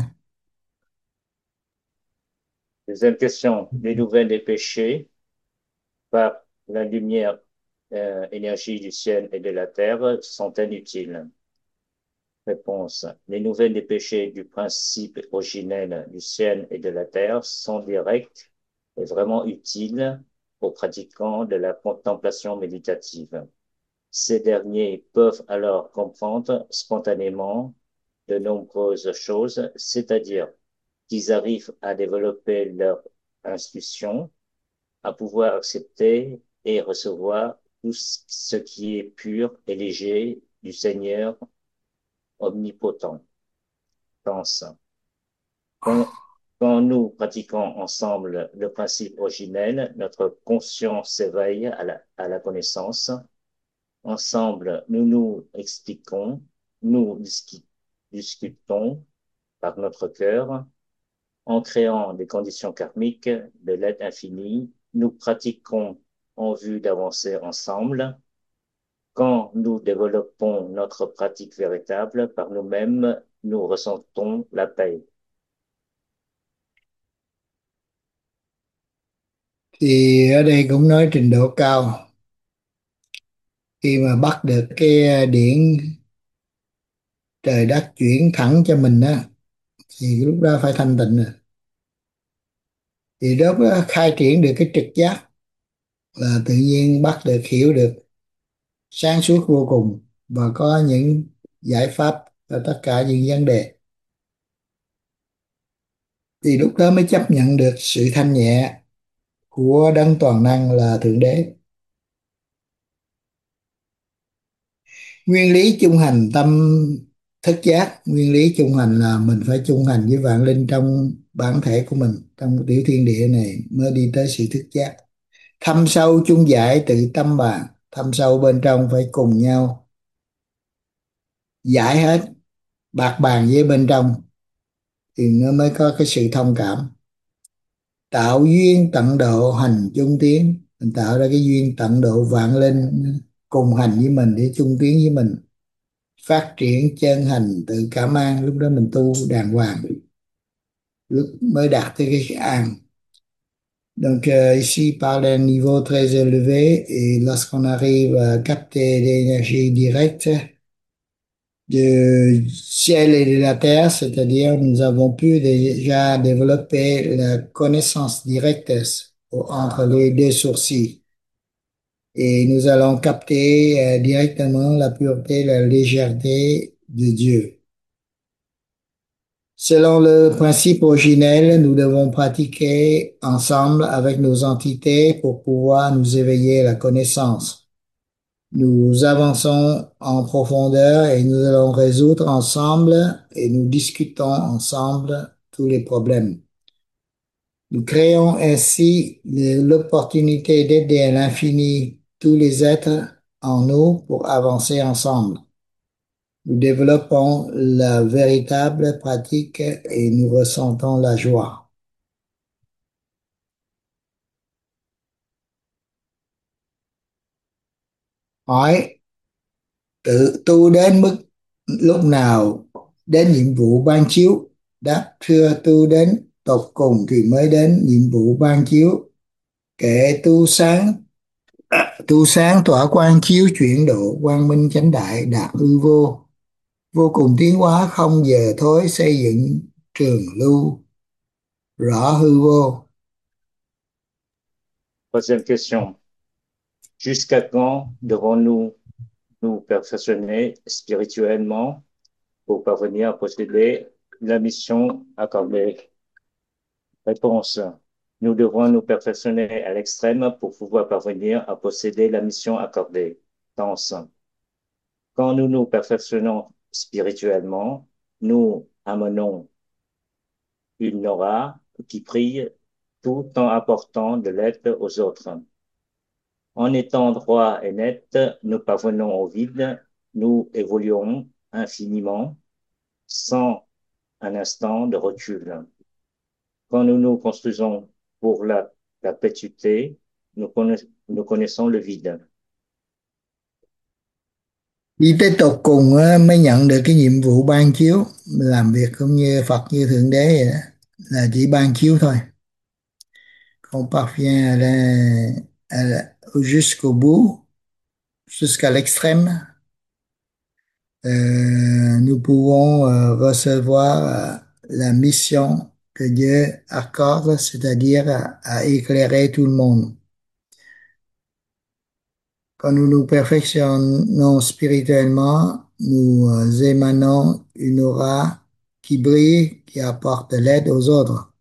Deuxième question. Les nouvelles des péchés par la lumière, euh, énergie du ciel et de la terre sont-elles utiles? Réponse. Les nouvelles des péchés du principe originel du ciel et de la terre sont directes et vraiment utiles aux pratiquants de la contemplation méditative. Ces derniers peuvent alors comprendre spontanément de nombreuses choses, c'est-à-dire qu'ils arrivent à développer leur intuition, à pouvoir accepter et recevoir tout ce qui est pur et léger du Seigneur omnipotent. Pense. Quand, quand nous pratiquons ensemble le principe originel, notre conscience s'éveille à la, à la connaissance. Ensemble, nous nous expliquons, nous discutons par notre cœur, en créant des conditions karmiques de l'aide infinie. Nous pratiquons en vue d'avancer ensemble. Quand nous développons notre pratique véritable par nous-mêmes, nous ressentons la paix. Thì ở đây cũng nói trình độ cao, khi mà bắt được cái điển trời đất chuyển thẳng cho mình á, thì lúc đó phải thanh tịnh rồi. Thì đó có khai triển được cái trực giác là tự nhiên bắt được, hiểu được, sáng suốt vô cùng và có những giải pháp cho tất cả những vấn đề. Thì lúc đó mới chấp nhận được sự thanh nhẹ của đấng toàn năng là Thượng Đế. Nguyên lý chung hành tâm thức giác, nguyên lý chung hành là mình phải chung hành với vạn linh trong bản thể của mình, trong tiểu thiên địa này mới đi tới sự thức giác. Thâm sâu chung giải tự tâm bàn, thâm sâu bên trong phải cùng nhau giải hết, bạc bàn với bên trong thì nó mới có cái sự thông cảm. Tạo duyên tận độ hành chung tiến, mình tạo ra cái duyên tận độ vạn linh cùng hành với mình để chung tiến với mình, phát triển chân hành tự cảm an, lúc đó mình tu đàng hoàng, lúc mới đạt tới cái an. Donc euh, ici par un niveau très élevé, et lorsqu'on arrive à capter l'énergie directe du ciel et de la terre, c'est-à-dire nous avons pu déjà développer la connaissance directe entre les deux sourcils. Et nous allons capter euh, directement la pureté, la légèreté de Dieu. Selon le principe originel, nous devons pratiquer ensemble avec nos entités pour pouvoir nous éveiller à la connaissance. Nous avançons en profondeur et nous allons résoudre ensemble et nous discutons ensemble tous les problèmes. Nous créons ainsi l'opportunité d'aider à l'infini tous les êtres en nous pour avancer ensemble. Nous développons la véritable pratique et nous ressentons la joie. Hỏi, tự tu đến mức lúc nào đến nhiệm vụ ban chiếu? Đáp, thưa, tu đến tột cùng thì mới đến nhiệm vụ ban chiếu. Kệ tu sáng, tu sáng tỏa quang chiếu chuyển độ, quang minh chánh đại đạt hư vô. Vô cùng tiến hóa không giờ thối xây dựng trường lưu, rõ hư vô. Troisième question. Jusqu'à quand devons-nous nous perfectionner spirituellement pour parvenir à posséder la mission accordée? Réponse. Nous devrons nous perfectionner à l'extrême pour pouvoir parvenir à posséder la mission accordée. Sens. Quand nous nous perfectionnons spirituellement, nous amenons une aura qui brille tout en apportant de l'aide aux autres. En étant droit et net, nous parvenons au vide, nous évoluons infiniment sans un instant de recul. Quand nous nous construisons pour la perpétuité, nous, connaiss nous connaissons le vide. Đi tới tột cùng á, mới nhận được cái nhiệm vụ ban chiếu, làm việc cũng như Phật như Thượng Đế vậy đó, là chỉ ban chiếu thôi. Qu'on parvient à la, à la, jusqu'au bout, jusqu'à l'extrême, euh, nous pouvons euh, recevoir euh, la mission que Dieu accorde, c'est-à-dire à, à éclairer tout le monde. Quand nous nous perfectionnons spirituellement, nous euh, émanons une aura qui brille, qui apporte de l'aide aux autres.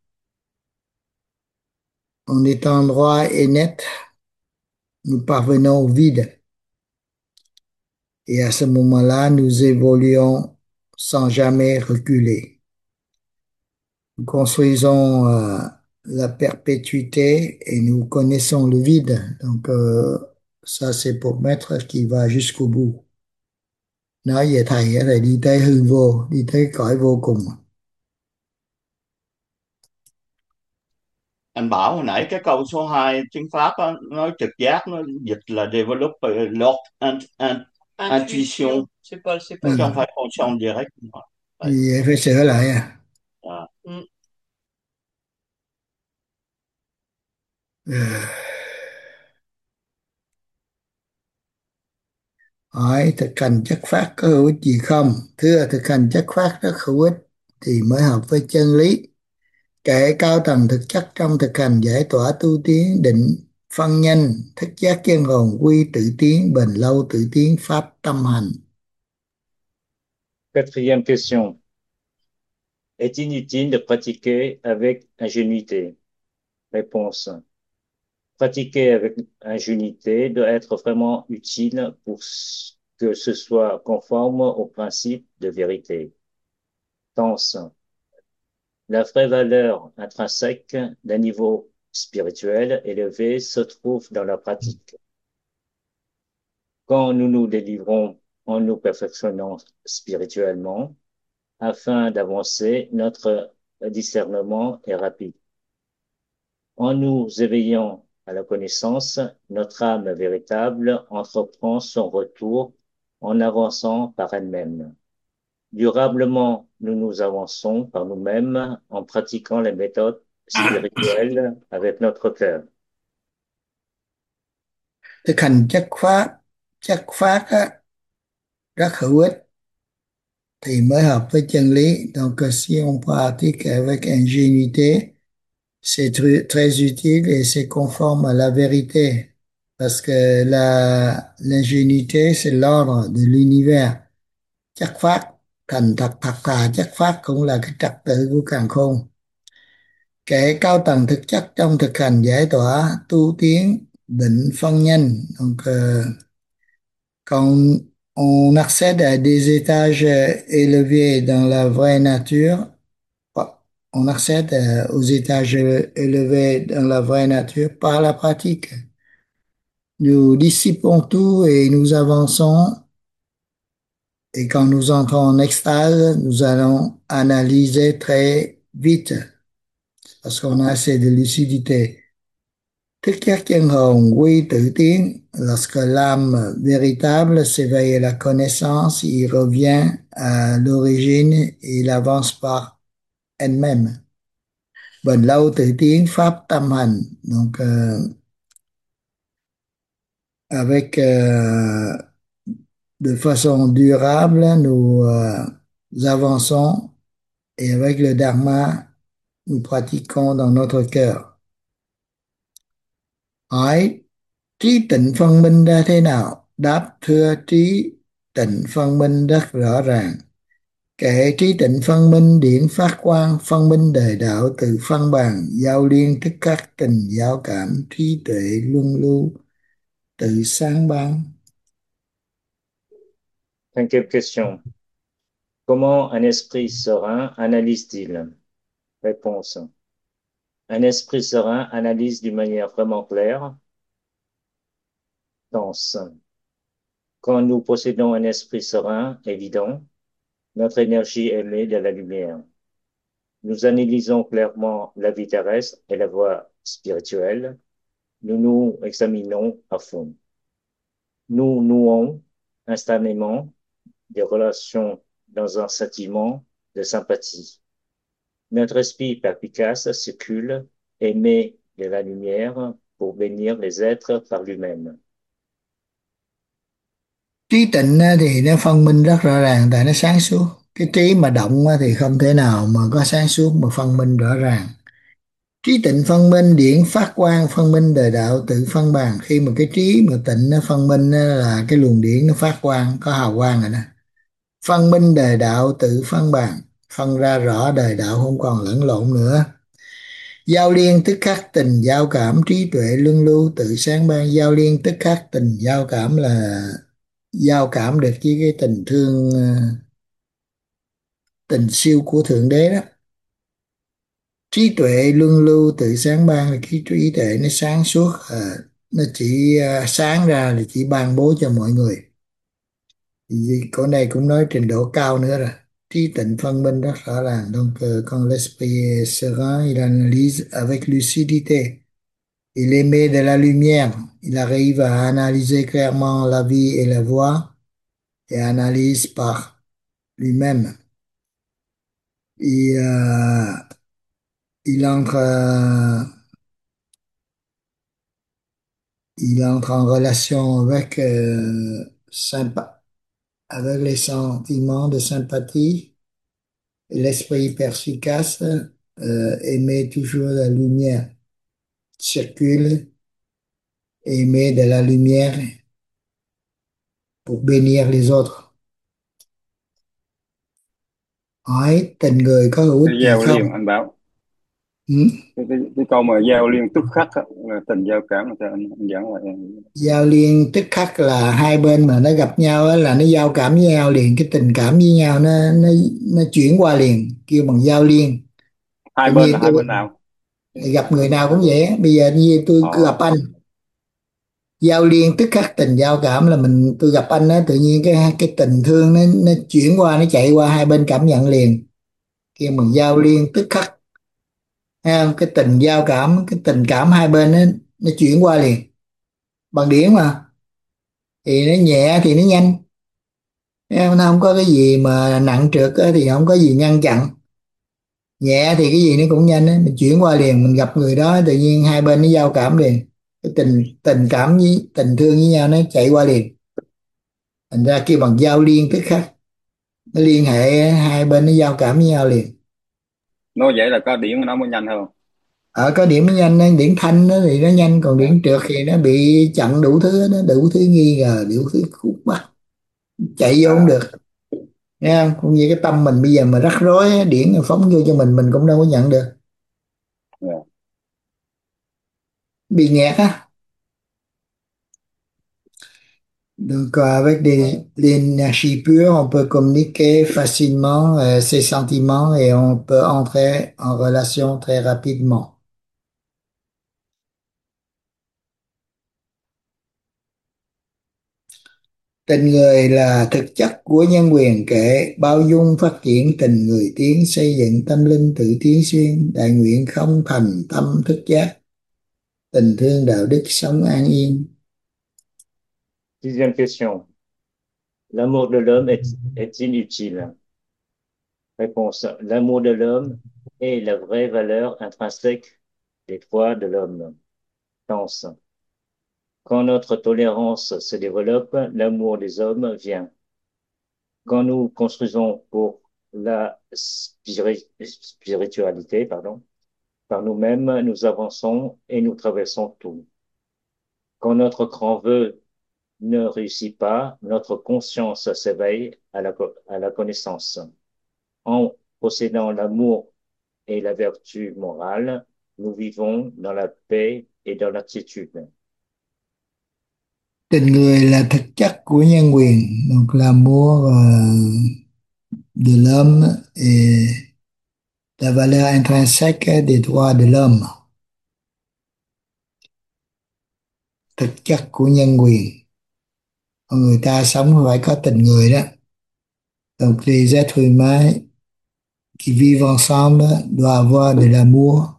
En étant droit et net, nous parvenons au vide. Et à ce moment-là, nous évoluons sans jamais reculer. Nous construisons euh, la perpétuité et nous connaissons le vide. Donc, euh, ça, c'est pour maître qui va jusqu'au bout. Nói về thầy á, thầy đi tới hư vô, đi tới cõi vô cùng. Anh bảo hồi nãy cái câu số hai tiếng Pháp á, nói trực giác, nó dịch là develop lot and, and, intuition, C'est pas, c'est Ừ. pas. chứ không phải fonction direct. Thì phải sửa lại à. À. Ừ. Ừ. Hỏi thực hành chất phát có hữu ích gì không? Thưa, thực hành chất phát rất hữu ích thì mới hợp với chân lý. Kể cao tầng thực chất trong thực hành giải tỏa tu tiến định phân nhanh thức giác chân hồn quy tự tiến bền lâu tự tiến pháp tâm hành. Quatrième question. Est inutile de pratiquer avec ingénuité? Réponse. Pratiquer avec ingénuité doit être vraiment utile pour que ce soit conforme au principe de vérité. Tense. La vraie valeur intrinsèque d'un niveau spirituel élevé se trouve dans la pratique. Quand nous nous délivrons en nous perfectionnant spirituellement, afin d'avancer, notre discernement est rapide. En nous éveillant à la connaissance, notre âme véritable entreprend son retour en avançant par elle-même. Durablement, nous nous avançons par nous-mêmes en pratiquant les méthodes spirituelles avec notre cœur. Thực hành chất phát, chất phát á, rất hữu ích thì mới hợp với chân lý. Donc si on pratique avec ingénuité, c'est tr- très utile et c'est conforme à la vérité. Parce que la, l'ingénuité, c'est l'ordre de l'univers. Chất phát, thành thật thật thà chất phát cũng là cái trật tự của càn khôn. Kẻ cao tầng thực chất trong thực hành giải tỏa tu tiến định phân nhanh. Donc, euh, quand on accède à des étages élevés dans la vraie nature, on accède aux étages élevés dans la vraie nature par la pratique. Nous dissipons tout et nous avançons. Et quand nous entrons en extase, nous allons analyser très vite parce qu'on a assez de lucidité. Thức giác chân hồn quy tự tiến, lorsque l'âme véritable s'éveille à la connaissance, il revient à l'origine et il avance par elle-même. Bền lâu tự tiến pháp tâm hành. Donc, euh, avec euh, de façon durable, nous euh, avançons et avec le dharma, nous pratiquons dans notre cœur. Hỏi, trí tịnh phân minh ra thế nào? Đáp, thưa, trí tịnh phân minh rất rõ ràng. Kệ trí tịnh phân minh điển phát quang phân minh đời đạo từ phân bàn giao liên thức khắc tình giao cảm trí tuệ luân lưu tự sáng ban. Cinquième question. Comment un esprit serein analyse-t-il? Réponse. Un esprit serein analyse d'une manière vraiment claire. Tense. Quand nous possédons un esprit serein, évident, notre énergie émet de la lumière. Nous analysons clairement la vie terrestre et la voie spirituelle. Nous nous examinons à fond. Nous nouons instantanément des relations dans un sentiment de sympathie. Notre esprit perspicace circule, émet de la lumière pour bénir les êtres par lui-même. Trí tịnh thì nó phân minh rất rõ ràng tại nó sáng suốt. Cái trí mà động thì không thể nào mà có sáng suốt mà phân minh rõ ràng. Trí tịnh phân minh, điển phát quang phân minh đời đạo tự phân bàn. Khi mà cái trí mà tịnh nó phân minh á, là cái luồng điển nó phát quang, có hào quang rồi nè. Phân minh đời đạo tự phân bàn, phân ra rõ đời đạo không còn lẫn lộn nữa. Giao liên tức khắc tình giao cảm, trí tuệ luân lưu tự sáng ban. Giao liên tức khắc tình giao cảm là giao cảm được với cái tình thương, ờ, tình siêu của Thượng Đế đó. Trí tuệ luân lưu tự sáng ban là cái trí tuệ nó sáng suốt, à, nó chỉ à, sáng ra là chỉ ban bố cho mọi người. Vì chỗ này cũng nói trình độ cao nữa rồi. Trí tịnh phân minh rất rõ ràng. Donc euh, quand l'esprit est serein, il analyse avec lucidité. Il émet de la lumière. Il arrive à analyser clairement la vie et la voie et analyse par lui-même. Il, euh, il entre euh, il entre en relation avec, euh, sympa- avec les sentiments de sympathie. L'esprit perspicace euh, émet toujours la lumière, circule et émet de la lumière pour bénir les autres. Hỏi tình người có hữu Cái ích gì giao không? liên anh Bảo, Ừ? cái, cái, cái câu mà giao liên tức khắc á, là tình giao cảm là sao anh, anh giảng lại em. Giao liên tức khắc là hai bên mà nó gặp nhau á, là nó giao cảm với nhau liền, cái tình cảm với nhau nó nó nó chuyển qua liền, kêu bằng giao liên. Hai Tự bên là nhiên hai tôi bên nào? gặp người nào cũng vậy á. Bây giờ như tôi cứ gặp Ờ. anh, giao liên tức khắc tình giao cảm là mình, tôi gặp anh á, tự nhiên cái cái tình thương nó nó chuyển qua, nó chạy qua hai bên cảm nhận liền, kêu bằng giao liên tức khắc. Thấy không? Cái tình giao cảm, cái tình cảm hai bên nó nó chuyển qua liền, bằng điển mà, thì nó nhẹ thì nó nhanh. Thấy không? Nó không có cái gì mà nặng trược á, thì không có gì ngăn chặn. Nhẹ thì cái gì nó cũng nhanh á, mình chuyển qua liền, mình gặp người đó tự nhiên hai bên nó giao cảm liền, cái tình tình cảm với tình thương với nhau nó chạy qua liền, thành ra kêu bằng giao liên tức khắc. Nó liên hệ hai bên nó giao cảm với nhau liền. Nói vậy là có điểm nó mới nhanh hơn. Ở có điểm nó nhanh, điểm thanh đó thì nó nhanh, còn điểm trượt thì nó bị chặn đủ thứ, nó đủ thứ nghi ngờ, đủ thứ khúc mắc, chạy vô không À, được. Nghe không? Cũng như cái tâm mình bây giờ mà rắc rối á, điển phóng vô cho mình mình cũng đâu có nhận được, yeah. bị nghẹt á. Donc euh, avec des l'énergie pure, on peut communiquer facilement euh, ses sentiments et on peut entrer en relation très rapidement. Tình người là thực chất của nhân quyền kệ, bao dung phát triển tình người tiến, xây dựng tâm linh tự tiến xuyên, đại nguyện không thành tâm thức giác, tình thương đạo đức sống an yên. Sixième question. L'amour de l'homme est, est-il utile? Réponse. L'amour de l'homme est la vraie valeur intrinsèque des droits de l'homme. Sens. Quand notre tolérance se développe, l'amour des hommes vient. Quand nous construisons pour la spiri- spiritualité, pardon, par nous-mêmes, nous avançons et nous traversons tout. Quand notre grand vœu ne réussit pas, notre conscience s'éveille à la, co- à la connaissance. En possédant l'amour et la vertu morale, nous vivons dans la paix et dans l'attitude. Tình người là thực chất của nhân quyền, donc l'amour euh, de l'homme et la valeur intrinsèque des droits de l'homme. Thực chất của nhân quyền, con người ta sống phải có tình người đó. Donc les êtres humains qui vivent ensemble doivent avoir de l'amour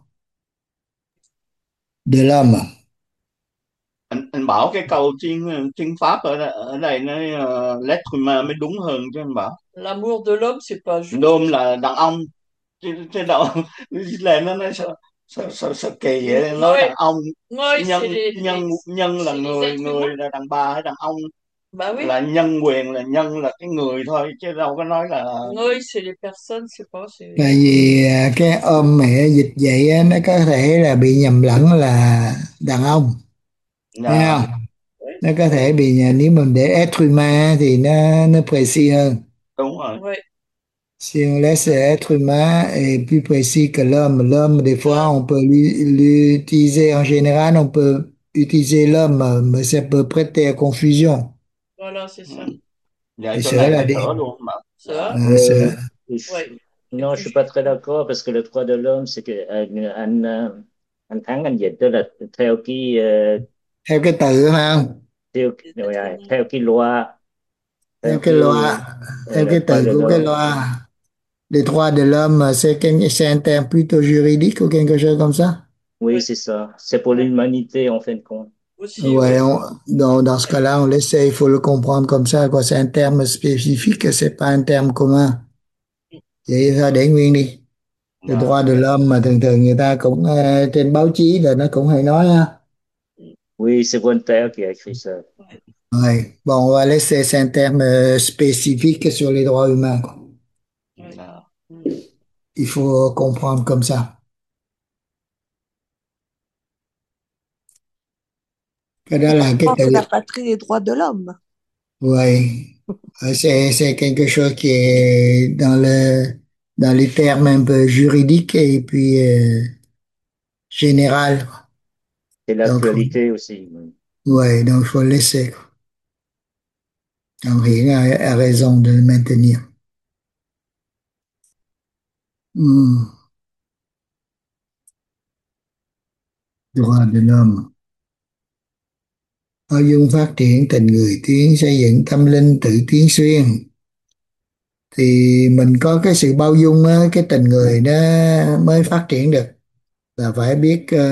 de l'homme. anh anh bảo cái câu tiếng tiếng Pháp ở đây, ở đây nó uh, l'être humain mới đúng hơn chứ anh bảo. L'amour de l'homme, c'est pas juste. L'homme là đàn ông, chứ chứ đâu là nó nó sợ sợ sợ, sợ kỳ vậy, nói Ngôi, đàn ông. ngôi, Nhân c'est les, nhân les- nhân là c'est les người, êtres người humains. là đàn bà hay đàn ông, Bah oui. là nhân quyền là nhân là cái người thôi chứ đâu có nói là Oui, c'est les personnes, c'est pas, c'est... Tại vì à, cái ôm mẹ dịch vậy á, nó có thể là bị nhầm lẫn là đàn ông, thấy là không? Nó có thể bị nhà- nếu mình để être humain á, thì nó nó précis hơn. đúng rồi. Oui. Si on laisse être humain est plus précis que l'homme. L'homme, des fois, on peut l'u- l'utiliser, en général, on peut utiliser l'homme, mais ça peut prêter à confusion. Voilà, c'est ça. Ừ. Dạ Et chỗ cela này là phải des, sửa luôn mà. Ça, euh, Euh, c'est- et je- oui. C'est non, je plus suis pas juste. très d'accord parce que le droit de l'homme, c'est que anh, anh, ờ, anh Thắng anh dịch đó là theo cái ờ, theo cái từ phải không? theo Les rồi, êtres à, humains. theo cái loa, Theo theo cái cái loa, ờ, theo le cái droit từ de của cái l'homme. loa. Les droits de l'homme, c'est quel- c'est un terme plutôt juridique ou quelque chose comme ça? Oui, Oui. c'est ça. C'est pour Ouais. l'humanité en fin de compte. Aussi, Ouais, oui. on- dans, dans ce cas-là, on l'essaie, il faut le comprendre comme ça, quoi. C'est un terme spécifique, c'est pas un terme commun. Vậy thôi để nguyên đi. Le Dạ. droit de l'homme mà thường thường người ta cũng ờ, trên báo chí là nó cũng hay nói ha. Oui, c'est Voltaire qui a écrit ça. Ouais. Ouais. Bon, on va laisser, c'est un terme euh, spécifique sur les droits humains, quoi. Ouais. Dạ. Mm. Il faut comprendre comme ça. Cái đó là cái France, từ, c'est la patrie des droits de l'homme. ouais. Euh, C'est, c'est quelque chose qui est dans le, dans les termes un peu juridiques et puis euh, général. C'est Donc, l'actualité aussi. Oui. ouais, donc il faut le laisser, quoi. Donc, rien a, a raison de le maintenir. Hmm. Droit de l'homme. Bao dung phát triển tình người tiến xây dựng tâm linh tự tiến xuyên, thì mình có cái sự bao dung á, cái tình người nó mới phát triển được, là phải biết ờ,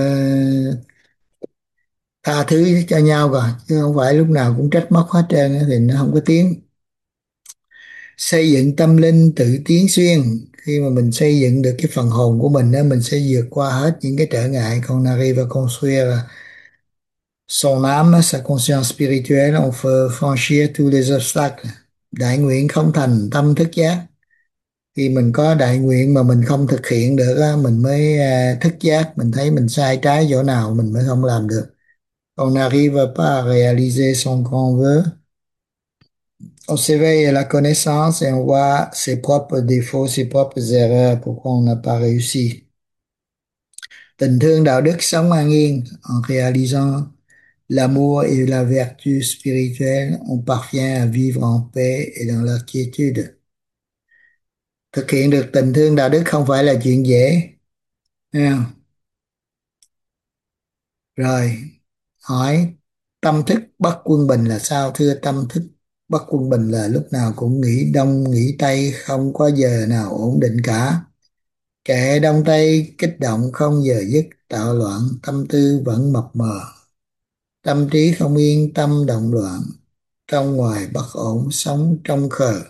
tha thứ cho nhau rồi, chứ không phải lúc nào cũng trách móc hết trơn á, thì nó không có tiến. Xây dựng tâm linh tự tiến xuyên, khi mà mình xây dựng được cái phần hồn của mình á, mình sẽ vượt qua hết những cái trở ngại. Con arrive à construire son âme, sa conscience spirituelle, on peut franchir tous les obstacles. Đại nguyện không thành tâm thức giác. Khi mình có đại nguyện mà mình không thực hiện được á, mình mới à, thức giác, mình thấy mình sai trái chỗ nào mình mới không làm được. On n'arrive pas à réaliser son grand vœu. On s'éveille à la connaissance et on voit ses propres défauts, ses propres erreurs, pourquoi on n'a pas réussi. Tình thương đạo đức sống an yên, en réalisant l'amour et la vertu spirituelle, on parvient à vivre en paix et dans la quiétude. Thực hiện được tình thương đạo đức không phải là chuyện dễ. Thấy không? Rồi, hỏi tâm thức bất quân bình là sao? Thưa, tâm thức bất quân bình là lúc nào cũng nghĩ đông nghĩ tây, không có giờ nào ổn định cả. Kẻ đông tây kích động không giờ dứt, tạo loạn, tâm tư vẫn mập mờ. Tâm trí không yên, tâm động loạn, trong ngoài bất ổn, sống trong khờ.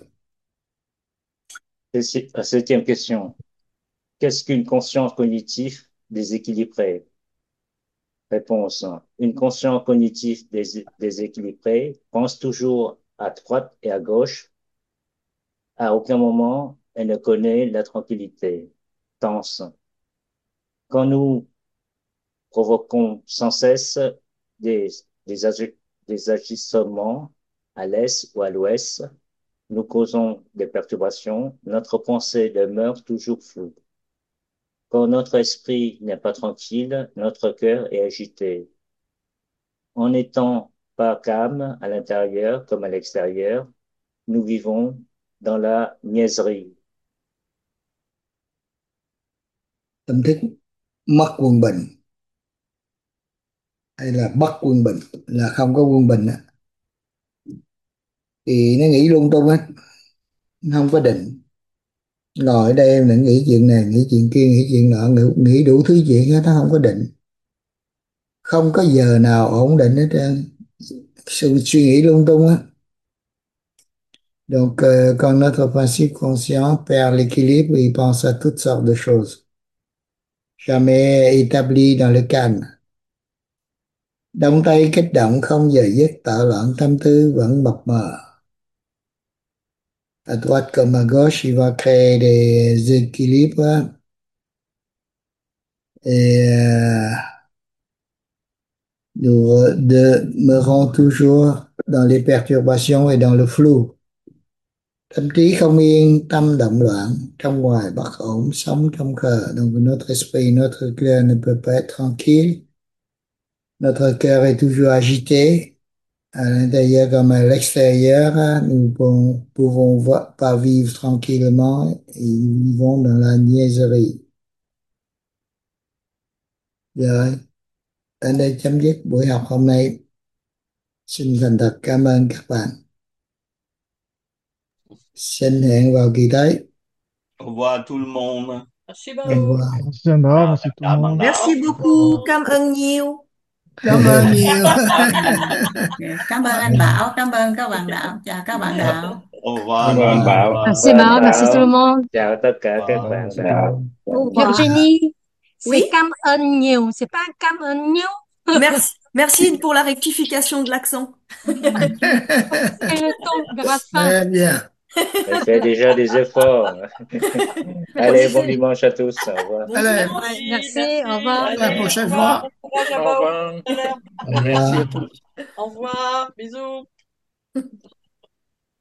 Et c'est- la septième question. Qu'est-ce qu'une conscience cognitive déséquilibrée? Réponse. Une conscience cognitive dés- déséquilibrée pense toujours à droite et à gauche. À aucun moment, elle ne connaît la tranquillité. Tense. Quand nous provoquons sans cesse des, des, agi- des agissements à l'est ou à l'ouest, nous causons des perturbations, notre pensée demeure toujours floue. Quand notre esprit n'est pas tranquille, notre cœur est agité. En n'étant pas calme à l'intérieur comme à l'extérieur, nous vivons dans la niaiserie. Tâm thức mất quân bình hay là bất quân bình, là không có quân bình á, thì nó nghĩ lung tung hết, nó không có định. Ngồi ở đây em lại nghĩ chuyện này, nghĩ chuyện kia, nghĩ chuyện nọ, nghĩ, nghĩ đủ thứ chuyện hết, nó không có định. Không có giờ nào ổn định hết trơn, sự suy nghĩ lung tung á. Donc, euh, quand notre principe conscient perd l'équilibre, il pense à toutes sortes de choses, jamais établi dans le calme. Đông Tây kích động không giờ dứt, tạo loạn tâm tư vẫn mập mờ. À droite comme à gauche, il va créer des équilibres et euh, nous, de, me rend toujours dans les perturbations et dans le flou. Tâm trí không yên, tâm động loạn, trong ngoài bất ổn, sống trong khờ. Donc notre esprit, notre cœur ne peut pas être tranquille. Notre cœur est toujours agité, à l'intérieur comme à l'extérieur. Nous ne pouvons pas vivre tranquillement et nous vivons dans la niaiserie. Rồi, đến đây chấm dứt buổi học hôm nay. Xin thành thật cảm ơn các bạn. Xin hẹn vào kỳ tới. Au revoir tout le monde. Merci Au Bảo. revoir. Merci Sandra, merci tout le Cảm ơn monde. Bảo. Merci beaucoup, cảm ơn nhiều. Cảm ơn nhiều. Cảm ơn anh Bảo, cảm ơn các bạn đạo, chào các bạn đạo. Au revoir. Cảm ơn Bảo. Merci Vâng, Bảo, merci Bảo. tout le monde. Chào tất cả các Vâng, bạn Merci đạo. tout le monde. Dạ. Virginie, c'est Oui, cảm ơn nhiều, c'est pas cảm ơn nhiều. merci, merci pour la rectification de l'accent. C'est le ton grâce à. Très bien. Elle fait déjà des efforts. Allez, bon dimanche à tous. Au revoir. Bon Allez, dimanche, Ouais, merci. merci, au revoir. à la Allez, au prochaine revoir. fois. Bon courage à Au Bảo revoir. tout à l'heure. Au revoir. Merci à tous. Au revoir. Bisous.